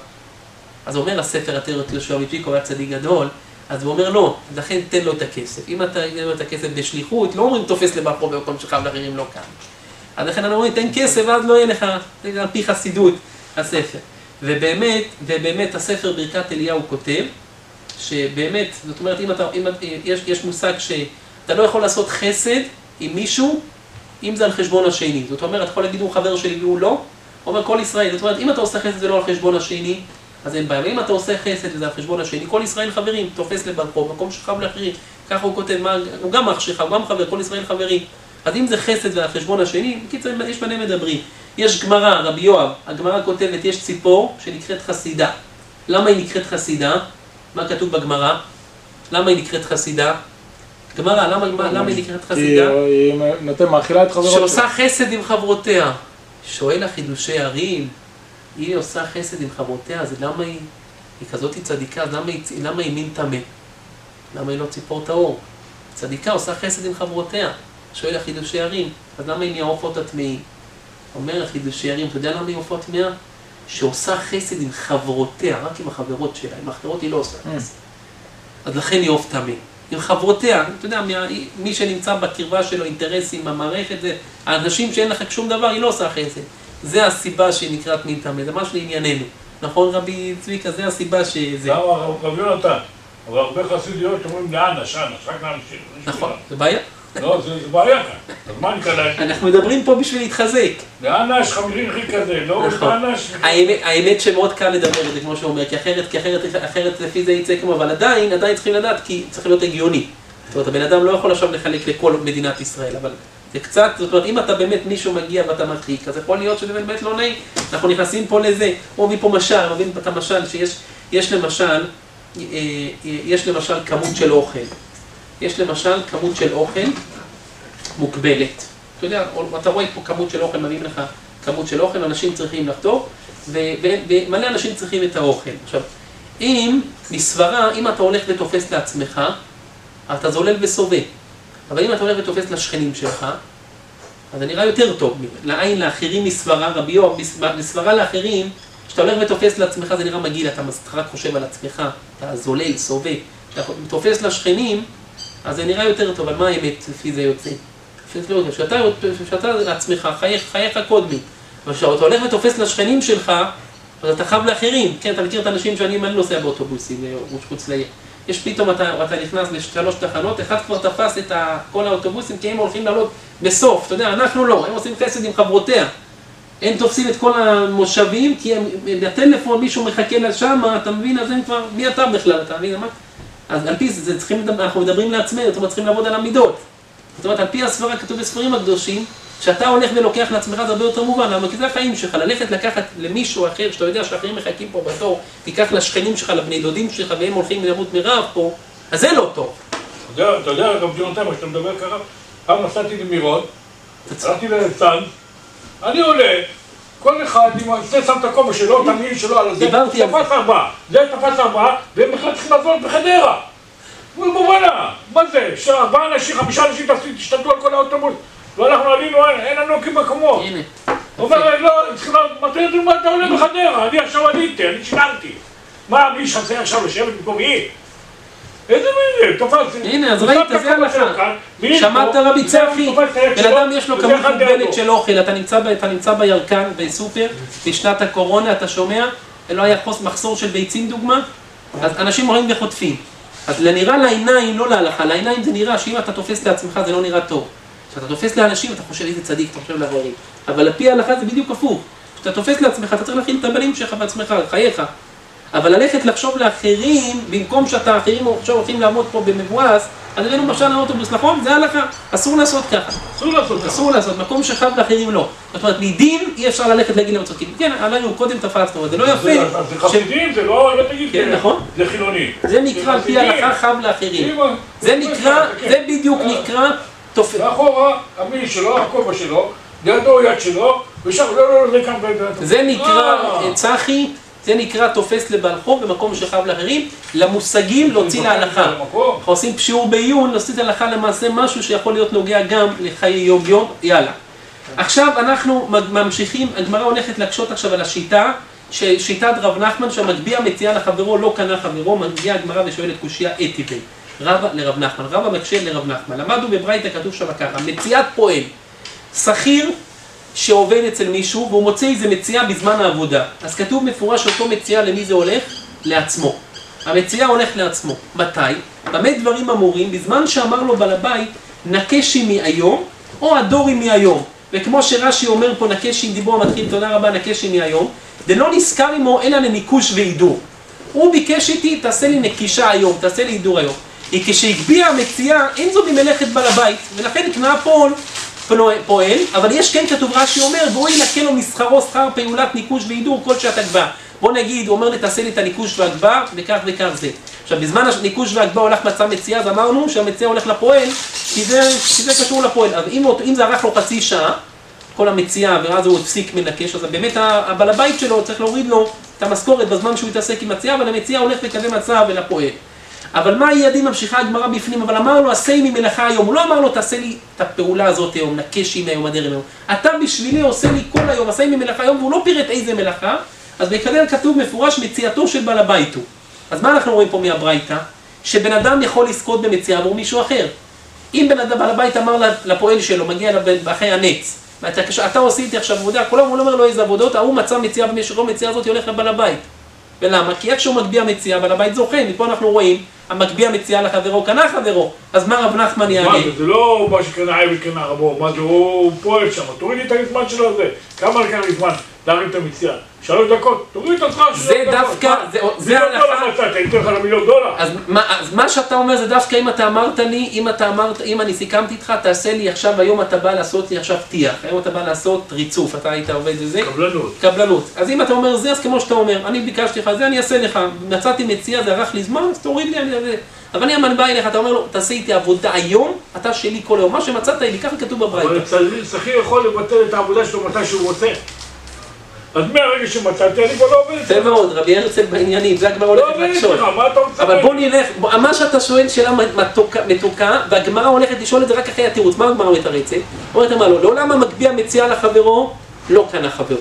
אז אומר הספר עטרת יהושע מג'יקו, היה צדיק גדול, אז הוא אומר לא, לכן תן לו את הכסף. אם אתה תן לו את הכסף בשליחות, לא אומרים תופס לבחור במקום שחב לאחרים לא כאן. אז לכן אני אומר, תן כסף ואז לא יהיה לך, זה על פי חסידות הספר. ובאמת, ובאמת הספר ברכת אליהו כותב, שבאמת, זאת אומרת, אם אתה, אם, יש, יש מושג שאתה לא יכול לעשות חסד עם מישהו, אם זה על חשבון השני. זאת אומרת, אתה יכול להגיד, הוא חבר שלי והוא לא, הוא אומר כל ישראל. זאת אומרת, אם אתה עושה חסד ולא על חשבון השני, אז אין בעיה. ואם אתה עושה חסד וזה על חשבון השני, כל ישראל חברים, תופס לברכו, מקום שחב לאחרים. ככה הוא כותב, מה, הוא גם אח שלך, הוא גם חבר, כל ישראל חברים. אז אם זה חסד ועל חשבון השני, בקיצור, יש ביניהם מדברים. יש גמרא, רבי יואב, הגמרא כותבת, יש ציפור שנקראת חסידה. למה היא נקראת חסידה? מה כתוב בגמרא? למה היא נקראת חסידה? גמרא, למה, למה היא נקראת חסידה? היא נותן מאכילה את חברות. שעושה חסד עם חברותיה. שואל החידושי הרים, היא עושה חסד עם חברותיה, אז למה היא, היא כזאת צדיקה, אז למה היא, למה היא מין טמא? למה היא לא ציפור טהור? צדיקה עושה חסד עם חברותיה. שואל החידושי הרים, אז למה היא מהעופות הטמאים? אומר החידושי הרים, אתה יודע למה היא עופות טמאה? שעושה חסד עם חברותיה, רק עם החברות שלה, עם האחרות היא לא עושה חסד. אז לכן היא עוף טמא. עם חברותיה, אתה יודע, מי שנמצא בקרבה שלו, אינטרסים, המערכת, זה, האנשים שאין לך שום דבר, היא לא עושה חסד. זה הסיבה שהיא נקראת מין טמא, זה ממש לענייננו. נכון רבי צביקה, זה הסיבה שזה... למה רבי יונתן? אבל הרבה חסידיות אומרים לאנש, אנש, רק לאנשים. נכון, זה בעיה. לא, זה בעיה כאן. אז מה נקרא להם? אנחנו מדברים פה בשביל להתחזק. לאנש חמישים חי כזה, לא לאנש... האמת שמאוד קל לדבר את זה, כמו שהוא אומר, כי אחרת לפי זה יצא כמו, אבל עדיין, עדיין צריכים לדעת, כי צריך להיות הגיוני. זאת אומרת, הבן אדם לא יכול עכשיו לחלק לכל מדינת ישראל, אבל זה קצת, זאת אומרת, אם אתה באמת מישהו מגיע ואתה מרחיק, אז יכול להיות שזה באמת לא נעים. אנחנו נכנסים פה לזה, הוא מביא פה משל, הוא מביא פה את המשל, שיש למשל, יש למשל כמות של אוכל. יש למשל כמות של אוכל מוגבלת. אתה יודע, אתה רואה פה כמות של אוכל, מביאים לך כמות של אוכל, אנשים צריכים לחתוך, ומלא אנשים צריכים את האוכל. עכשיו, אם מסברה, אם אתה הולך ותופס לעצמך, אתה זולל וסובב. אבל אם אתה הולך ותופס לשכנים שלך, אז זה נראה יותר טוב. לעין לאחרים מסברה, רבי יואב, מסברה לאחרים, כשאתה הולך ותופס לעצמך, זה נראה מגעיל, אתה רק חושב על עצמך, אתה זולל, סובב. אתה תופס לשכנים, אז זה נראה יותר טוב, אבל מה האמת לפי זה יוצא? שאתה, שאתה לעצמך, חייך, חייך קודמי. אבל כשאתה הולך ותופס לשכנים שלך, אז אתה חב לאחרים. כן, אתה מכיר את האנשים שאני אני נוסע באוטובוסים, חוץ לעיר. יש פתאום, אתה, אתה נכנס לשלוש תחנות, אחד כבר תפס את כל האוטובוסים, כי הם הולכים לעלות בסוף. אתה יודע, אנחנו לא, הם עושים חסד עם חברותיה. הם תופסים את כל המושבים, כי הם, בטלפון מישהו מחכה לשם, אתה מבין, אז הם כבר, מי אתה בכלל, אתה מבין, מה? אז על פי זה, צריכים, אנחנו מדברים לעצמנו, זאת אומרת, צריכים לעבוד על המידות. זאת אומרת, על פי הספרה, כתוב בספרים הקדושים, שאתה הולך ולוקח לעצמך, זה הרבה יותר מובן, למה? כי זה החיים שלך, ללכת לקחת למישהו אחר, שאתה יודע שאחרים מחכים פה בתור, תיקח לשכנים שלך, לבני דודים שלך, והם הולכים למות מרעב פה, אז זה לא טוב. אתה יודע, גם ג'ונתן, מה שאתה מדבר ככה, פעם נסעתי למירון, הלכתי לצאן, אני עולה, כל אחד, זה שם את הכובע שלו, תמיד שלו, על זה, תפס ארבעה, זה תפס ארבעה, והם בכלל צריכים לעזור בחדרה. ובואנה, מה זה? שארבעה אנשים, חמישה אנשים תשתתו על כל האוטובוס, ואנחנו עלינו, אין לנו כמקומות. הנה. הוא אומר, לא, צריכים לדעת, מה אתה עולה בחדרה? אני עכשיו עליתי, אני שילמתי. מה, מי שחסר עכשיו לשבת במקומי? איזה מיני, תופס. הנה, אז ראית, זה הלכה. שמעת רבי צחי, בן אדם יש לו כמות מוגבלת של אוכל, אתה נמצא בירקן, בסופר, בשנת הקורונה, אתה שומע, לא היה מחסור של ביצים דוגמה, אז אנשים רואים וחוטפים. אז לנראה לעיניים, לא להלכה, לעיניים זה נראה שאם אתה תופס לעצמך זה לא נראה טוב. כשאתה תופס לאנשים אתה חושב איזה צדיק, אתה חושב לדברים. אבל לפי ההלכה זה בדיוק הפוך. כשאתה תופס לעצמך אתה צריך להכין את הבנים שלך בעצמך, חייך. אבל ללכת לחשוב לאחרים, במקום שאתה אחרים עכשיו הולכים לעמוד פה במבואס, אז הבאנו משל לאוטובוס, נכון? זה ההלכה. אסור לעשות ככה. אסור לעשות ככה. אסור לעשות, מקום שחב לאחרים לא. זאת אומרת, מדין אי אפשר ללכת להגיד להם צודקים. כן, עלינו קודם תפסנו, זה לא יפה. זה חסידים, זה לא, לא תגיד כן, נכון? זה חילוני. זה נקרא, לפי ההלכה חב לאחרים. זה נקרא, זה בדיוק נקרא תופס. ואחורה, המין שלו, הכובע שלו, לידו יד שלו, ושם לא לא לא זה כאן בידו. זה נקרא, צחי, זה נקרא תופס לבעל חוב במקום שחב לאחרים, למושגים להוציא להלכה. אנחנו עושים שיעור בעיון, להוציא להלכה למעשה משהו שיכול להיות נוגע גם לחיי יום יום, יאללה. עכשיו אנחנו ממשיכים, הגמרא הולכת להקשות עכשיו על השיטה, שיטת רב נחמן שהמגביה מציעה לחברו, לא קנה חברו, מגיעה הגמרא ושואלת קושיה אתיבי. רבא לרב נחמן, רבא מקשה לרב נחמן. למדנו בברייתא כתוב שם ככה, מציאת פועל, שכיר שעובד אצל מישהו והוא מוצא איזה מציאה בזמן העבודה. אז כתוב מפורש אותו מציאה למי זה הולך? לעצמו. המציאה הולך לעצמו. מתי? במה דברים אמורים? בזמן שאמר לו בעל הבית, נקשי מהיום או הדורי מהיום. וכמו שרש"י אומר פה נקשי עם דיבור המתחיל, תודה רבה, נקשי מהיום, דלא נזכר עמו אלא לניקוש ועידור. הוא ביקש איתי, תעשה לי נקישה היום, תעשה לי עידור היום. היא כשהגביע המציאה, אין זו במלאכת בעל הבית, ולכן נקנה פועל, פועל, אבל יש כן כתוב רש"י אומר, בואי ינקה לו משכרו שכר פעולת ניקוש ועידור כל שעת הגבעה. בוא נגיד, הוא אומר לי, תעשה לי את הניקוש והגבעה, וכך וכך זה. עכשיו, בזמן הניקוש והגבעה הולך מצא מציאה, אז אמרנו שהמציאה הולך לפועל, כי זה, כי זה קשור לפועל. אז אם, אם זה ערך לו חצי שעה, כל המציאה, ואז הוא הפסיק מנקש, אז באמת הבעל הבית שלו צריך להוריד לו את המשכורת בזמן שהוא יתעסק עם מציאה, אבל המציאה הולך לכזה מצב ולפועל. אבל מה היעדים ממשיכה הגמרא בפנים, אבל אמר לו, עשה לי מלאכה היום, הוא לא אמר לו, תעשה לי את הפעולה הזאת היום, נקש עם היום, הדרם היום. אתה בשבילי עושה לי כל היום, עשה לי מלאכה היום, והוא לא פירט איזה מלאכה, אז בכלל כתוב מפורש מציאתו של בעל הבית הוא. אז מה אנחנו רואים פה מהברייתא? שבן אדם יכול לזכות במציאה עבור מישהו אחר. אם בן אדם, בעל הבית אמר לפועל שלו, מגיע אחרי הנץ, ואתה אתה עושה איתי עכשיו עבודה, כולם הוא לא אומר לו איזה עבודות, ההוא מצא מציאה במשך, לא מציאה הזאת הולך לבעל הבית. ולמה? כי איך שהוא מגביה מציאה, בעל הבית זוכה, מפה אנחנו רואים, המגביה מציאה לחברו, קנה חברו, אז מה רב נחמן יענה? מה זה? זה לא מה שקנה עבד קנה רבו, מה זה? הוא פועל שם, תוריד לי את הזמן שלו הזה. כמה לקח לי זמן להרים את המציאה? שלוש דקות, תוריד אותך שלוש דקות. זה דווקא, זה ההלכה. מיליון דולר מצאת, הייתי לך למיליון דולר. אז מה שאתה אומר זה דווקא אם אתה אמרת לי, אם אתה אמרת, אם אני סיכמתי איתך, תעשה לי עכשיו, היום אתה בא לעשות לי עכשיו טיח, היום אתה בא לעשות ריצוף, אתה היית עובד בזה? קבלנות. קבלנות. אז אם אתה אומר זה, אז כמו שאתה אומר, אני ביקשתי לך זה, אני אעשה לך, מצאתי מציאה, זה ערך לי זמן, אז תוריד לי, אני אעשה. אבל אני אמן בא אליך, אתה אומר לו, תעשה איתי עבודה היום, אתה שלי כל היום, מה שמצאת לי, ככה כתוב בברייתא. אבל שכיר יכול לבטל את העבודה שלו מתי שהוא רוצה. אז מהרגע שמצאתי, אני כבר לא עובד. זה מאוד, רבי הרצל בעניינים, זה הגמרא הולכת לחשוב. לא עובד, מה אתה רוצה? אבל בוא נלך, מה שאתה שואל שאלה מתוקה, והגמרא הולכת לשאול את זה רק אחרי התירוץ, מה הגמרא מתרצת? אומרת מה לא, לעולם המגביה מציאה לחברו, לא קנה חברו.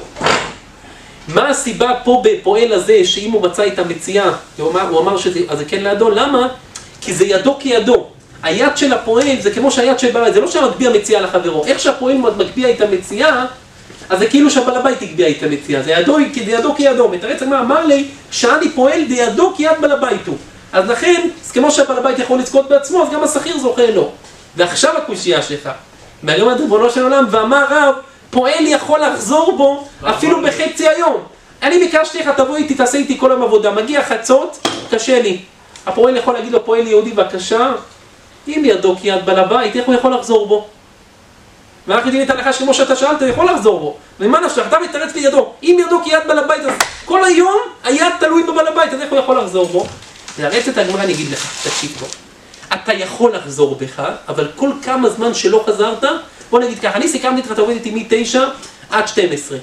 מה הסיבה פה בפועל הזה, שאם הוא מצא את המציאה, הוא אמר שזה כן לידו, למה? כי זה ידו כידו. היד של הפועל זה כמו שהיד של בעל הבית, זה לא שהמגביה מציעה לחברו, איך שהפועל מגביה את המציאה, אז זה כאילו שהבעל הבית הגביה את המציאה, זה ידו, ידו כידו, מתרץ הגמרא אמר לי שאני פועל דידו כיד בעל הבית הוא, אז לכן, אז כמו שהבעל הבית יכול לזכות בעצמו, אז גם השכיר זוכה לו. ועכשיו הקושייה שלך, מהגמרא ריבונו של עולם, ואמר רב, פועל יכול לחזור בו אפילו בחצי היום. אני ביקשתי לך, תבוא איתי, תעשה איתי כל היום עבודה, מגיע חצות, קשה לי. הפועל יכול להגיד לו, פועל יהודי בבקשה, אם ידו כיד בעל הבית, איך הוא יכול לחזור בו? ואנחנו יודעים את ההלכה שכמו שאתה שאלת, הוא יכול לחזור בו. ומה נפשך? אתה מתרץ לידו, אם ידו כיד בעל הבית, אז כל היום היד תלוי בבעל הבית, אז איך הוא יכול לחזור בו? להרץ את הגמרא, אני אגיד לך, תקשיב בו. אתה יכול לחזור בך, אבל כל כמה זמן שלא חזרת, בוא נגיד ככה, אני סיכמתי איתך, אתה עובד איתי מתשע עד שתים עשרה.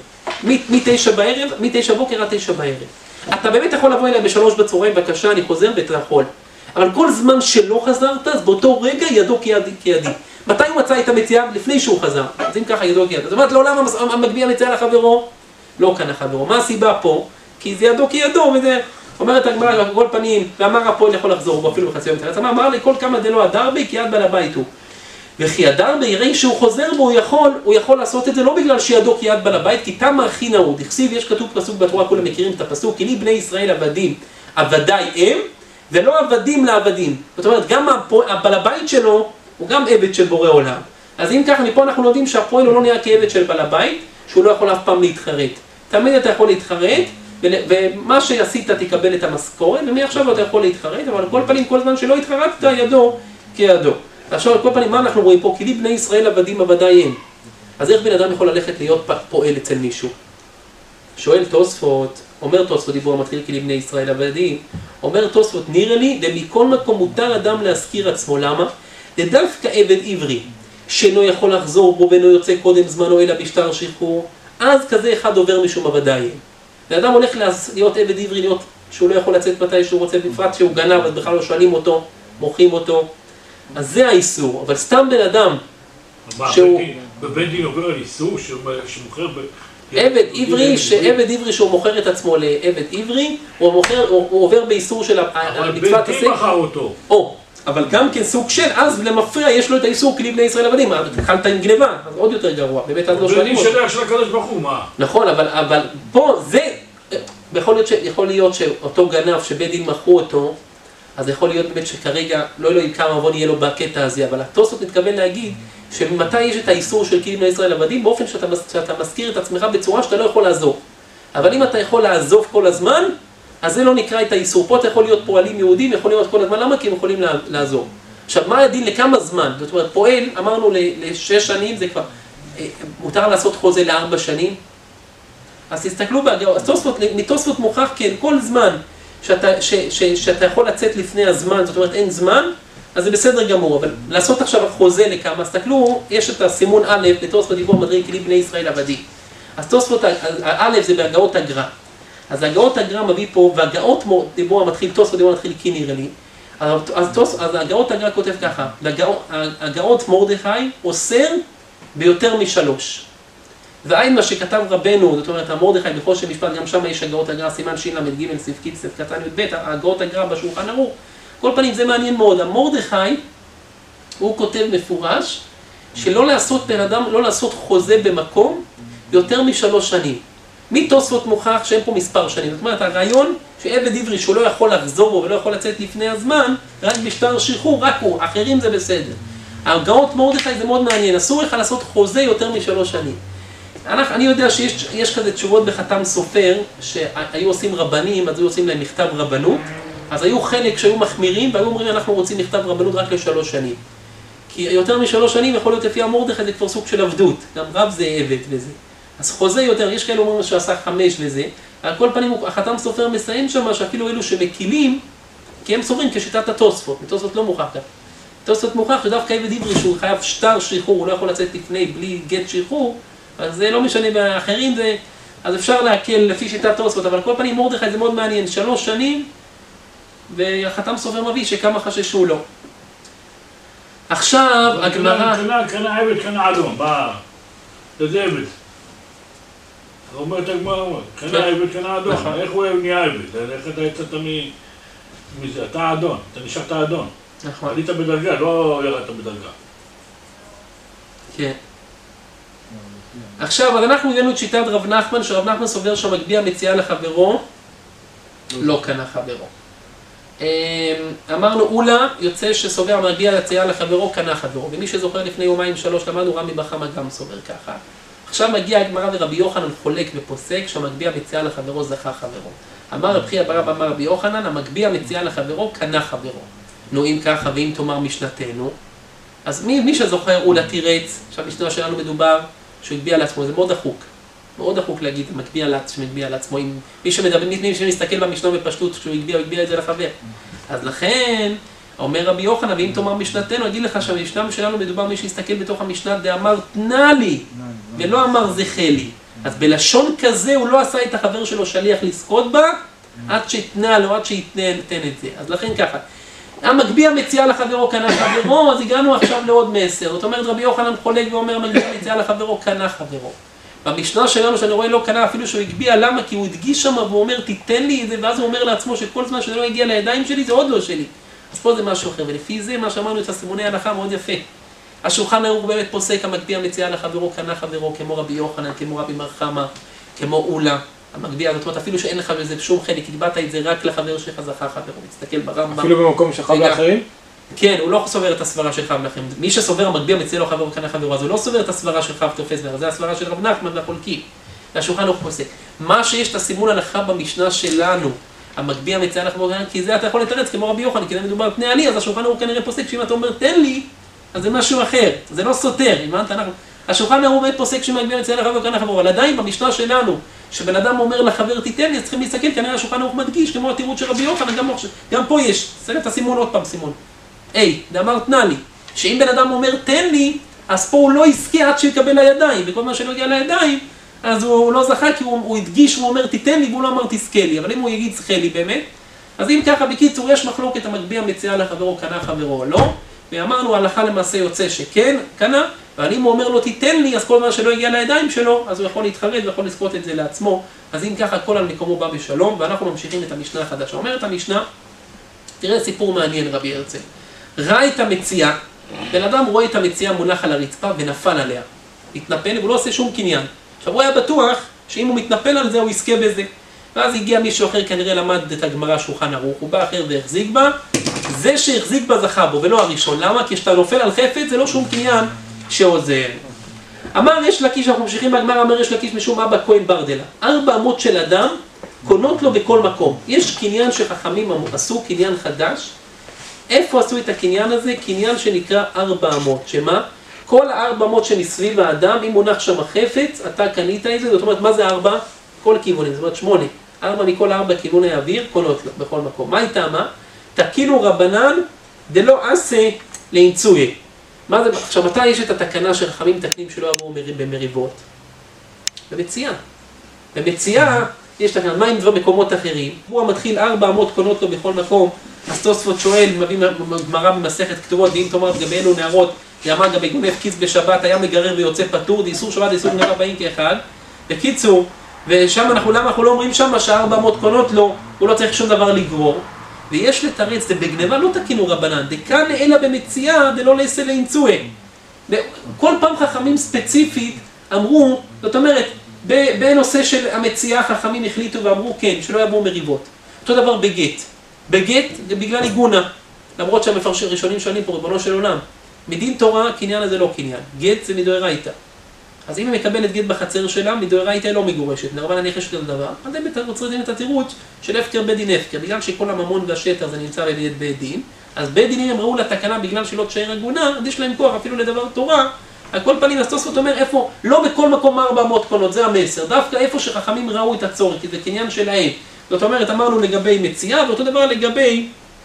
מתשע בערב, מתשע בוקר עד תשע בערב. אתה באמת יכול לבוא אליי בשלוש בצהריים, בבקשה, אני חוזר ואתה יכול. אבל כל זמן שלא חזרת, אז באותו רגע ידו כידי. כידי. מתי הוא מצא את המציאה? לפני שהוא חזר. אז אם ככה ידו כידי. זאת אומרת, לעולם המגביה מציאה לחברו, לא כאן לחברו. מה הסיבה פה? כי זה ידו כידו, וזה... אומרת הגמרא על כל פנים, ואמר הפועל יכול לחזור בו אפילו בחצי יום מתרץ. אמר לי, כל כמה דלא הדר בי, כי יד בעל הבית הוא. וכי הדר בי, יראה שהוא חוזר בו, הוא יכול, הוא יכול לעשות את זה לא בגלל שידו כיד בעל הבית, כי תמה הכי נעוד. דכסיב, יש כתוב פסוק בתורה, כולם מכירים את הפסוק, כי לי בני ישראל עבדים, עבדיי הם, ולא עבדים לעבדים. זאת אומרת, גם בעל הבית שלו, הוא גם עבד של בורא עולם. אז אם ככה, מפה אנחנו יודעים שהפועל הוא לא נהיה כעבד של בעל הבית, שהוא לא יכול אף פעם להתחרט. תמיד אתה יכול להתחרט, ומה שעשית תקבל את המשכורת, ומעכשיו אתה יכול להתחרט, אבל כל פנים, כל זמן שלא התחרטת, ידו כידו. עכשיו, על כל פנים, מה אנחנו רואים פה? כי לי בני ישראל עבדים עבדיי הם. אז איך בן אדם יכול ללכת להיות פועל אצל מישהו? שואל תוספות, אומר תוספות, דיבור המתחיל כי לי בני ישראל עבדים, אומר תוספות, נראה לי, ומכל מקום מותר אדם להזכיר עצמו, למה? לדווקא עבד עברי, שאינו יכול לחזור בו ואינו יוצא קודם זמנו אלא בשטר שחרור, אז כזה אחד עובר משום עבדיי הם. ואדם הולך להיות עבד עברי, להיות שהוא לא יכול לצאת מתי שהוא רוצה, בפרט שהוא גנב, אז בכלל לא שואלים אותו, מוחים אותו. אז זה האיסור, אבל סתם בן אדם שהוא... בבית דין עובר על איסור שמוכר... עבד עברי, שעבד עברי שהוא מוכר את עצמו לעבד עברי, הוא עובר באיסור של המצוות עשה. אבל בית דין מכר אותו. או, אבל גם כן סוג של, אז למפריע יש לו את האיסור כי לי בני ישראל עבדים, התחלת עם גניבה, אז עוד יותר גרוע, באמת אז לא שואלים אותו. בית דין של הקדוש ברוך הוא, מה? נכון, אבל פה זה, יכול להיות שאותו גנב שבית דין מכרו אותו, אז יכול להיות באמת שכרגע לא אלוהים כמה עוון יהיה לו בקטע הזה, אבל התוספות מתכוון להגיד שמתי יש את האיסור של כי לי בני ישראל עבדים, באופן שאתה, שאתה מזכיר את עצמך בצורה שאתה לא יכול לעזוב. אבל אם אתה יכול לעזוב כל הזמן, אז זה לא נקרא את האיסור. פה אתה יכול להיות פועלים יהודים, יכול להיות כל הזמן, למה? כי הם יכולים לעזוב. עכשיו, מה הדין לכמה זמן? זאת אומרת, פועל, אמרנו לשש שנים, זה כבר, מותר לעשות חוזה לארבע שנים. אז תסתכלו, מתוספות מוכח, כן, כל זמן שאתה, ש, ש, שאתה יכול לצאת לפני הזמן, זאת אומרת, אין זמן, אז זה בסדר גמור, אבל לעשות עכשיו חוזה לכמה, אז תסתכלו, יש את הסימון א' לתוספות דיבור מדריג, כי לי בני ישראל עבדים. אז תוספות א' זה בהגאות הגר"א. אז הגאות הגר"א מביא פה, והגאות דיבור המתחיל, תוספות דיבור המתחיל כי נראה לי. אז, אז, אז הגאות הגר"א כותב ככה, הגאות מרדכי אוסר ביותר משלוש. ועין מה שכתב רבנו, זאת אומרת, המרדכי בחושן משפט, גם שם יש הגאות הגר"א, סימן שין למד ג' סעיף קי"ץ קטן י"ב, הגאות הגר"א בשולחן ערוך. כל פנים זה מעניין מאוד, המרדכי, הוא כותב מפורש, שלא לעשות בן אדם, לא לעשות חוזה במקום יותר משלוש שנים. מתוספות מוכח שאין פה מספר שנים. זאת אומרת, הרעיון שעבד עברי שהוא לא יכול לחזור בו ולא יכול לצאת לפני הזמן, רק בשטר שחרור, רק הוא, אחרים זה בסדר. הגאות מרדכי זה מאוד מעניין, אסור לך לעשות חוזה יותר משלוש שנים. אני יודע שיש יש כזה תשובות בחתם סופר, שהיו עושים רבנים, אז היו עושים להם מכתב רבנות, אז היו חלק שהיו מחמירים, והיו אומרים, אנחנו רוצים מכתב רבנות רק לשלוש שנים. כי יותר משלוש שנים יכול להיות לפי המרדכי, זה כבר סוג של עבדות, גם רב זה עבד וזה. אז חוזה יותר, יש כאלה אומרים שעשה חמש וזה, על כל פנים החתם סופר מסיים שם, שאפילו אלו שמקילים, כי הם סוברים כשיטת התוספות, מתוספות לא מוכח כאן. תוספות מוכח שדווקא עבד עברי שהוא חייב שטר שחרור, הוא לא יכול לצאת לפני בלי גט שחרור, אז זה לא משנה באחרים, זה, אז אפשר להקל לפי שיטת תוספות, אבל כל פנים מרדכי זה מאוד מעניין, שלוש שנים, והחתם סופר מביא שכמה חששו לו. עכשיו, הגמרא... קנה עבד, קנה אדום, מה? זה עבד. הוא אומר את הגמרא, קנה עבד, קנה אדון, איך הוא נהיה עבד? איך אתה יצאת מזה? אתה אדון, אתה נשארת אדון. נכון. עלית בדרגה, לא ירדת בדרגה. כן. עכשיו, אז אנחנו הבאנו את שיטת רב נחמן, שרב נחמן סובר שהמגביה מציעה לחברו, לא קנה חברו. אמרנו, אולה יוצא שסובר המגביה מציעה לחברו, קנה חברו. ומי שזוכר לפני יומיים שלוש, למדנו רמי בחמה גם סובר ככה. עכשיו מגיע הגמרא ורבי יוחנן חולק ופוסק שהמגביה מציעה לחברו זכה חברו. אמר רב חייא בר אבא אמר רבי יוחנן, המגביה מציעה לחברו, קנה חברו. נו, אם ככה ואם תאמר משנתנו, אז מי, מי שזוכר אולה תירץ, שהמשנה שלנו מדובר, שהוא הגביה לעצמו, זה מאוד דחוק. מאוד דחוק להגיד, מגביה לעצמו, מגביה לעצמו. אם מי שמדבר, מי שמסתכל במשנה בפשטות, כשהוא הגביה, הוא הגביה את זה לחבר. אז לכן, אומר רבי יוחנן, ואם תאמר משנתנו, אגיד לך שהמשנה שלנו מדובר מי שיסתכל בתוך המשנה, דאמר תנה לי, ולא אמר זכה לי. אז בלשון כזה הוא לא עשה את החבר שלו שליח לזכות בה, עד שיתנה לו, עד שיתן את זה. אז לכן ככה. המגביה מציעה לחברו, קנה חברו, אז הגענו עכשיו לעוד מסר. זאת אומרת, רבי יוחנן חולק ואומר, המגביה מציעה לחברו, קנה חברו. במשנה שלנו שאני רואה לא קנה אפילו שהוא הגביה, למה? כי הוא הדגיש שם והוא אומר, תיתן לי את זה, ואז הוא אומר לעצמו שכל זמן שזה לא הגיע לידיים שלי, זה עוד לא שלי. אז פה זה משהו אחר, ולפי זה מה שאמרנו את הסימוני ההלכה מאוד יפה. השולחן ערוך באמת פוסק, המגביה מציעה לחברו, קנה חברו, כמו רבי יוחנן, כמו רבי מר חמא, כמו אולה. המגביה, זאת אומרת, אפילו שאין לך בזה שום חלק, קיבלת את זה רק לחבר שלך זכה חברו, תסתכל ברמב"ם. אפילו במקום שחב לאחרים? כן, הוא לא סובר את הסברה של חב לאחרים. מי שסובר המגביה מציע לו חברו, קנה חברו, אז הוא לא סובר את הסברה של חב תופס בר, זה הסברה של רב נחמן והחולקים. והשולחן ערוך פוסק. מה שיש את הסימון הלכה במשנה שלנו, המגביה מציעה לחברו, כי זה אתה יכול לתרץ כמו רבי יוחנן, כי זה מדובר תנה לי, אז השולחן ערוך כנראה פוסק שאם אתה אומר תן לי, אז זה משהו אחר, זה לא סותר, הבנת? אנחנו... השולחן ערוך באמת פוסק שמגביה מציעה לחברו, קנה חברו, אבל עדיין במשנה שלנו, שבן אדם אומר לחבר תיתן לי, אז צריכים להסתכל, כנראה השולחן ערוך מדגיש, כמו התירוץ של רבי יוחנן, גם, גם פה יש, צריך את הסימון עוד פעם סימון. היי, דאמר תנה לי, שאם בן אדם אומר תן לי, אז פה הוא לא יזכה עד שיקבל לידיים, וכל מה שלא יגיע לידיים, אז הוא לא זכה, כי הוא, הוא הדגיש, הוא אומר תיתן לי, והוא לא אמר תזכה לי, אבל אם הוא יגיד זכה לי באמת, אז אם ככה בקיצור יש מחלוקת, המגביה מציעה לחברו, קנה חברו או לא, ואמרנו הלכה למעשה יוצא שכן, קנה, אבל אם הוא אומר לו תיתן לי, אז כל מה שלא יגיע לידיים שלו, אז הוא יכול להתחרט ויכול לזכות את זה לעצמו, אז אם ככה כל על מקומו בא בשלום, ואנחנו ממשיכים את המשנה החדשה. אומרת המשנה, תראה סיפור מעניין רבי הרצל. ראה את המציאה, בן אדם רואה את המציאה מונח על הרצפה ונפל עליה. התנפל והוא לא עושה שום קניין. עכשיו הוא היה בטוח שאם הוא מתנפל על זה הוא יזכה בזה. ואז הגיע מישהו אחר כנראה למד את הגמרא שולחן ערוך, הוא בא אחר והחזיק בה, זה שהחזיק בה זכה בו ולא הראשון. למה? כי כשאתה נופל על חפץ זה לא שום קניין שעוזר. אמר יש לקיש, אנחנו ממשיכים בגמרא, אמר יש לקיש משום אבא כהן ברדלה. ארבע אמות של אדם קונות לו בכל מקום. יש קניין שחכמים עשו, קניין חדש. איפה עשו את הקניין הזה? קניין שנקרא ארבע אמות. שמה? כל הארבע אמות שמסביב האדם, אם מונח שם החפץ, אתה קנית את זה. זאת אומרת, מה זה ארבע? כל כיוונים, זאת אומרת שמונה. ארבע מכל ארבע כיווני האוויר, קונות לו בכל מקום. מה הייתה מה? תקינו רבנן דלא עשה לאמצויה. מה זה? עכשיו, מתי יש את התקנה שחכמים מתקנים שלא עברו במריבות? במציאה. במציאה יש תקנה, מה עם דבר מקומות אחרים? הוא המתחיל ארבע אמות קונות לו בכל מקום, אז תוספות שואל, מביא גמרא במסכת כתובות, ואם תאמר גבי אלו נערות, יאמר גבי גונב כיס בשבת, היה מגרר ויוצא פטור, דאיסור שבת, דאיסור גנבה באים כאחד. בקיצור, ושם אנחנו, למה אנחנו לא אומרים שם שהארבע אמות קונות לו, הוא לא צריך שום דבר לגרור. ויש לתרץ, זה בגנבה לא תקינו רבנן, דקן אלא במציאה, דלא לעשה לאמצוה. כל פעם חכמים ספציפית אמרו, זאת אומרת, בנושא של המציאה חכמים החליטו ואמרו כן, שלא יבואו מריבות. אותו דבר בגט. בגט זה בגלל עיגונה, למרות שהמפרשים ראשונים שואלים פה ריבונו של עולם. מדין תורה, קניין הזה לא קניין. גט זה מדאורייתא. אז אם היא מקבלת גט בחצר שלה, מדאורייתא היא לא מגורשת. נרבנן ניחשת על דבר. אז הם רוצים את התירוץ של הפקר בית דין הפקר. בגלל שכל הממון והשטר זה נמצא בידי בית דין, אז בית דינים הם ראו לתקנה בגלל שלא תשאר עגונה, אז יש להם כוח אפילו לדבר תורה. על כל פנים, אז תוספות אומר איפה, לא בכל מקום ארבע אמות קונות, זה המסר. דווקא איפה שחכמים ראו את הצורך, כי זה קניין שלהם. זאת אומרת, אמרנו לגבי מציאה, ואותו דבר לגבי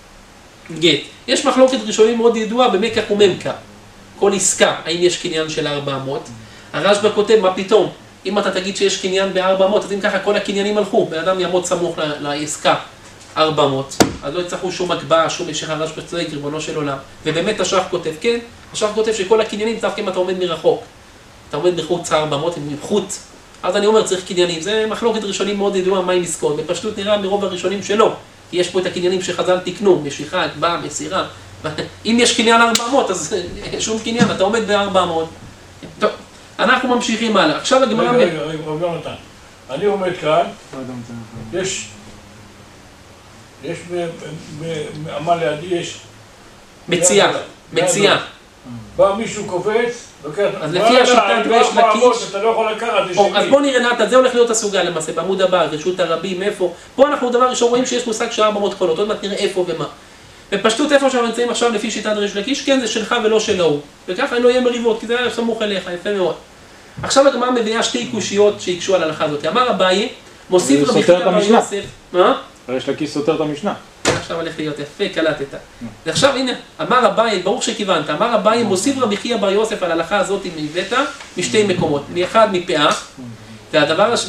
גט. יש מחלוקת ראשונים מאוד ידועה במקח וממקח. כל עסקה, האם יש קניין של ארבע אמות? הרשב"א כותב, מה פתאום? אם אתה תגיד שיש קניין בארבע אמות, אז אם ככה כל הקניינים הלכו, בן אדם יעמוד סמוך לעסקה ארבע אמות, אז לא יצטרכו שום הגבעה, שום משך. הרשב"א צועק, ריבונו של עולם. ובאמת השח כותב, כן? השח כותב שכל הקניינים, דווקא אם אתה עומד מרחוק. אתה עומד בחוץ ארבע אמות, מחוץ. אז אני אומר, צריך קניינים. זה מחלוקת ראשונים מאוד ידועה, מה עם עסקאות. בפשטות נראה מרוב הראשונים שלא. כי יש פה את הקניינים שחז"ל תקנו, משיכה, הגבעה, מסירה. אם יש קניין ארבע מאות, אז שום קניין, אתה עומד ב-ארבע מאות. טוב, אנחנו ממשיכים הלאה. עכשיו הגמרא... רגע, רגע, רגע, רב יונתן. אני עומד כאן, יש... יש... מה לידי יש... מציאה, מציאה. בא מישהו קופץ, לוקח... אז לפי השיטת ריש לקיש... אתה לא יכול לקחת, זה או, אז שלי. בוא נראה נתן, זה הולך להיות הסוגה למעשה, בעמוד הבא, רשות הרבים, איפה. פה אנחנו דבר ראשון רואים שיש מושג של ארבע מאות קולות, עוד מעט נראה איפה ומה. בפשטות איפה שאנחנו נמצאים עכשיו לפי שיטת ריש לקיש, כן זה שלך ולא של ההוא. וככה לא יהיה מריבות, כי זה היה סמוך אליך, יפה מאוד. עכשיו הגמרא מביאה שתי קושיות שיקשו על ההלכה הזאת. אמר אביי, מוסיף רבי חייא בר יוסף. מה? ריש לקיש סותר את המשנה. עכשיו הולך להיות יפה, קלטת. ועכשיו הנה, אמר אביי, ברוך שכיוונת, אמר אביי, מוסיף רבי חייא בר יוסף על ההלכה הזאת מבית משתי מקומות, מאחד מפאה, והדבר הש...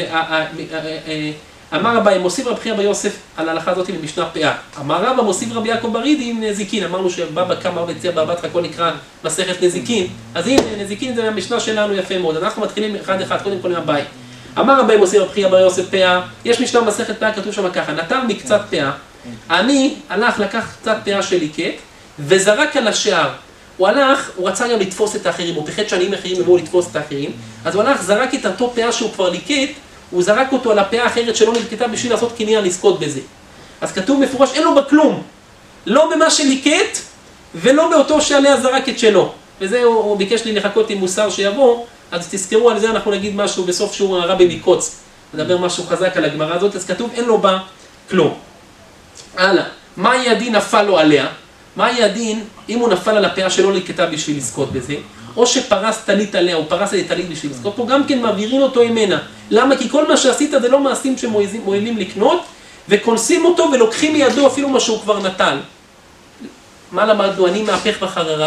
אמר אביי, מוסיף רבי חייא בר יוסף על ההלכה הזאת ממשנה פאה. אמר רבא, מוסיף רבי יעקב ברידי עם נזיקין, אמרנו שבבא קמא והציע באבטרא הכל נקרא מסכת נזיקין, אז הנה, נזיקין זה המשנה שלנו יפה מאוד, אנחנו מתחילים אחד אחד, קודם כל עם אביי. אמר רבי מוסיף רבי חייא בר יוסף פאה, יש משנה במסכת פאה, כתוב שם ככה, נטל מקצת פאה, אני הלך, לקח קצת פאה של ליקט, וזרק על השער. הוא הלך, הוא רצה גם לתפוס את האחרים, הוא פחד שעניים אחרים יבואו לתפוס את האחרים, אז הוא הלך, זרק את אותו פאה שהוא כבר ליקט, הוא זרק אותו על הפאה האחרת שלא נלקטה בשביל לעשות קניין לזכות בזה. אז כתוב מפורש, אין לו בכלום, לא במה שליקט, ולא באותו שעליה זרק את שלו. וזה הוא, הוא ביקש לי לחכות עם מוסר שיבוא, אז תזכרו על זה, אנחנו נגיד משהו בסוף שיעור הרבי מקוץ, נדבר משהו חזק על הגמרא הזאת, אז כתוב, אין לו בה כלום. הלאה, מה יהיה הדין נפל לו עליה? מה יהיה הדין אם הוא נפל על הפאה שלא נלקטה בשביל לזכות בזה? או שפרס טלית עליה, או פרס עליה טלית בשביל לזכות פה, גם כן מעבירים אותו ממנה. למה? כי כל מה שעשית זה לא מעשים שמועילים לקנות, וכונסים אותו ולוקחים מידו אפילו מה שהוא כבר נטל. מה למדנו? אני מהפך בחררה.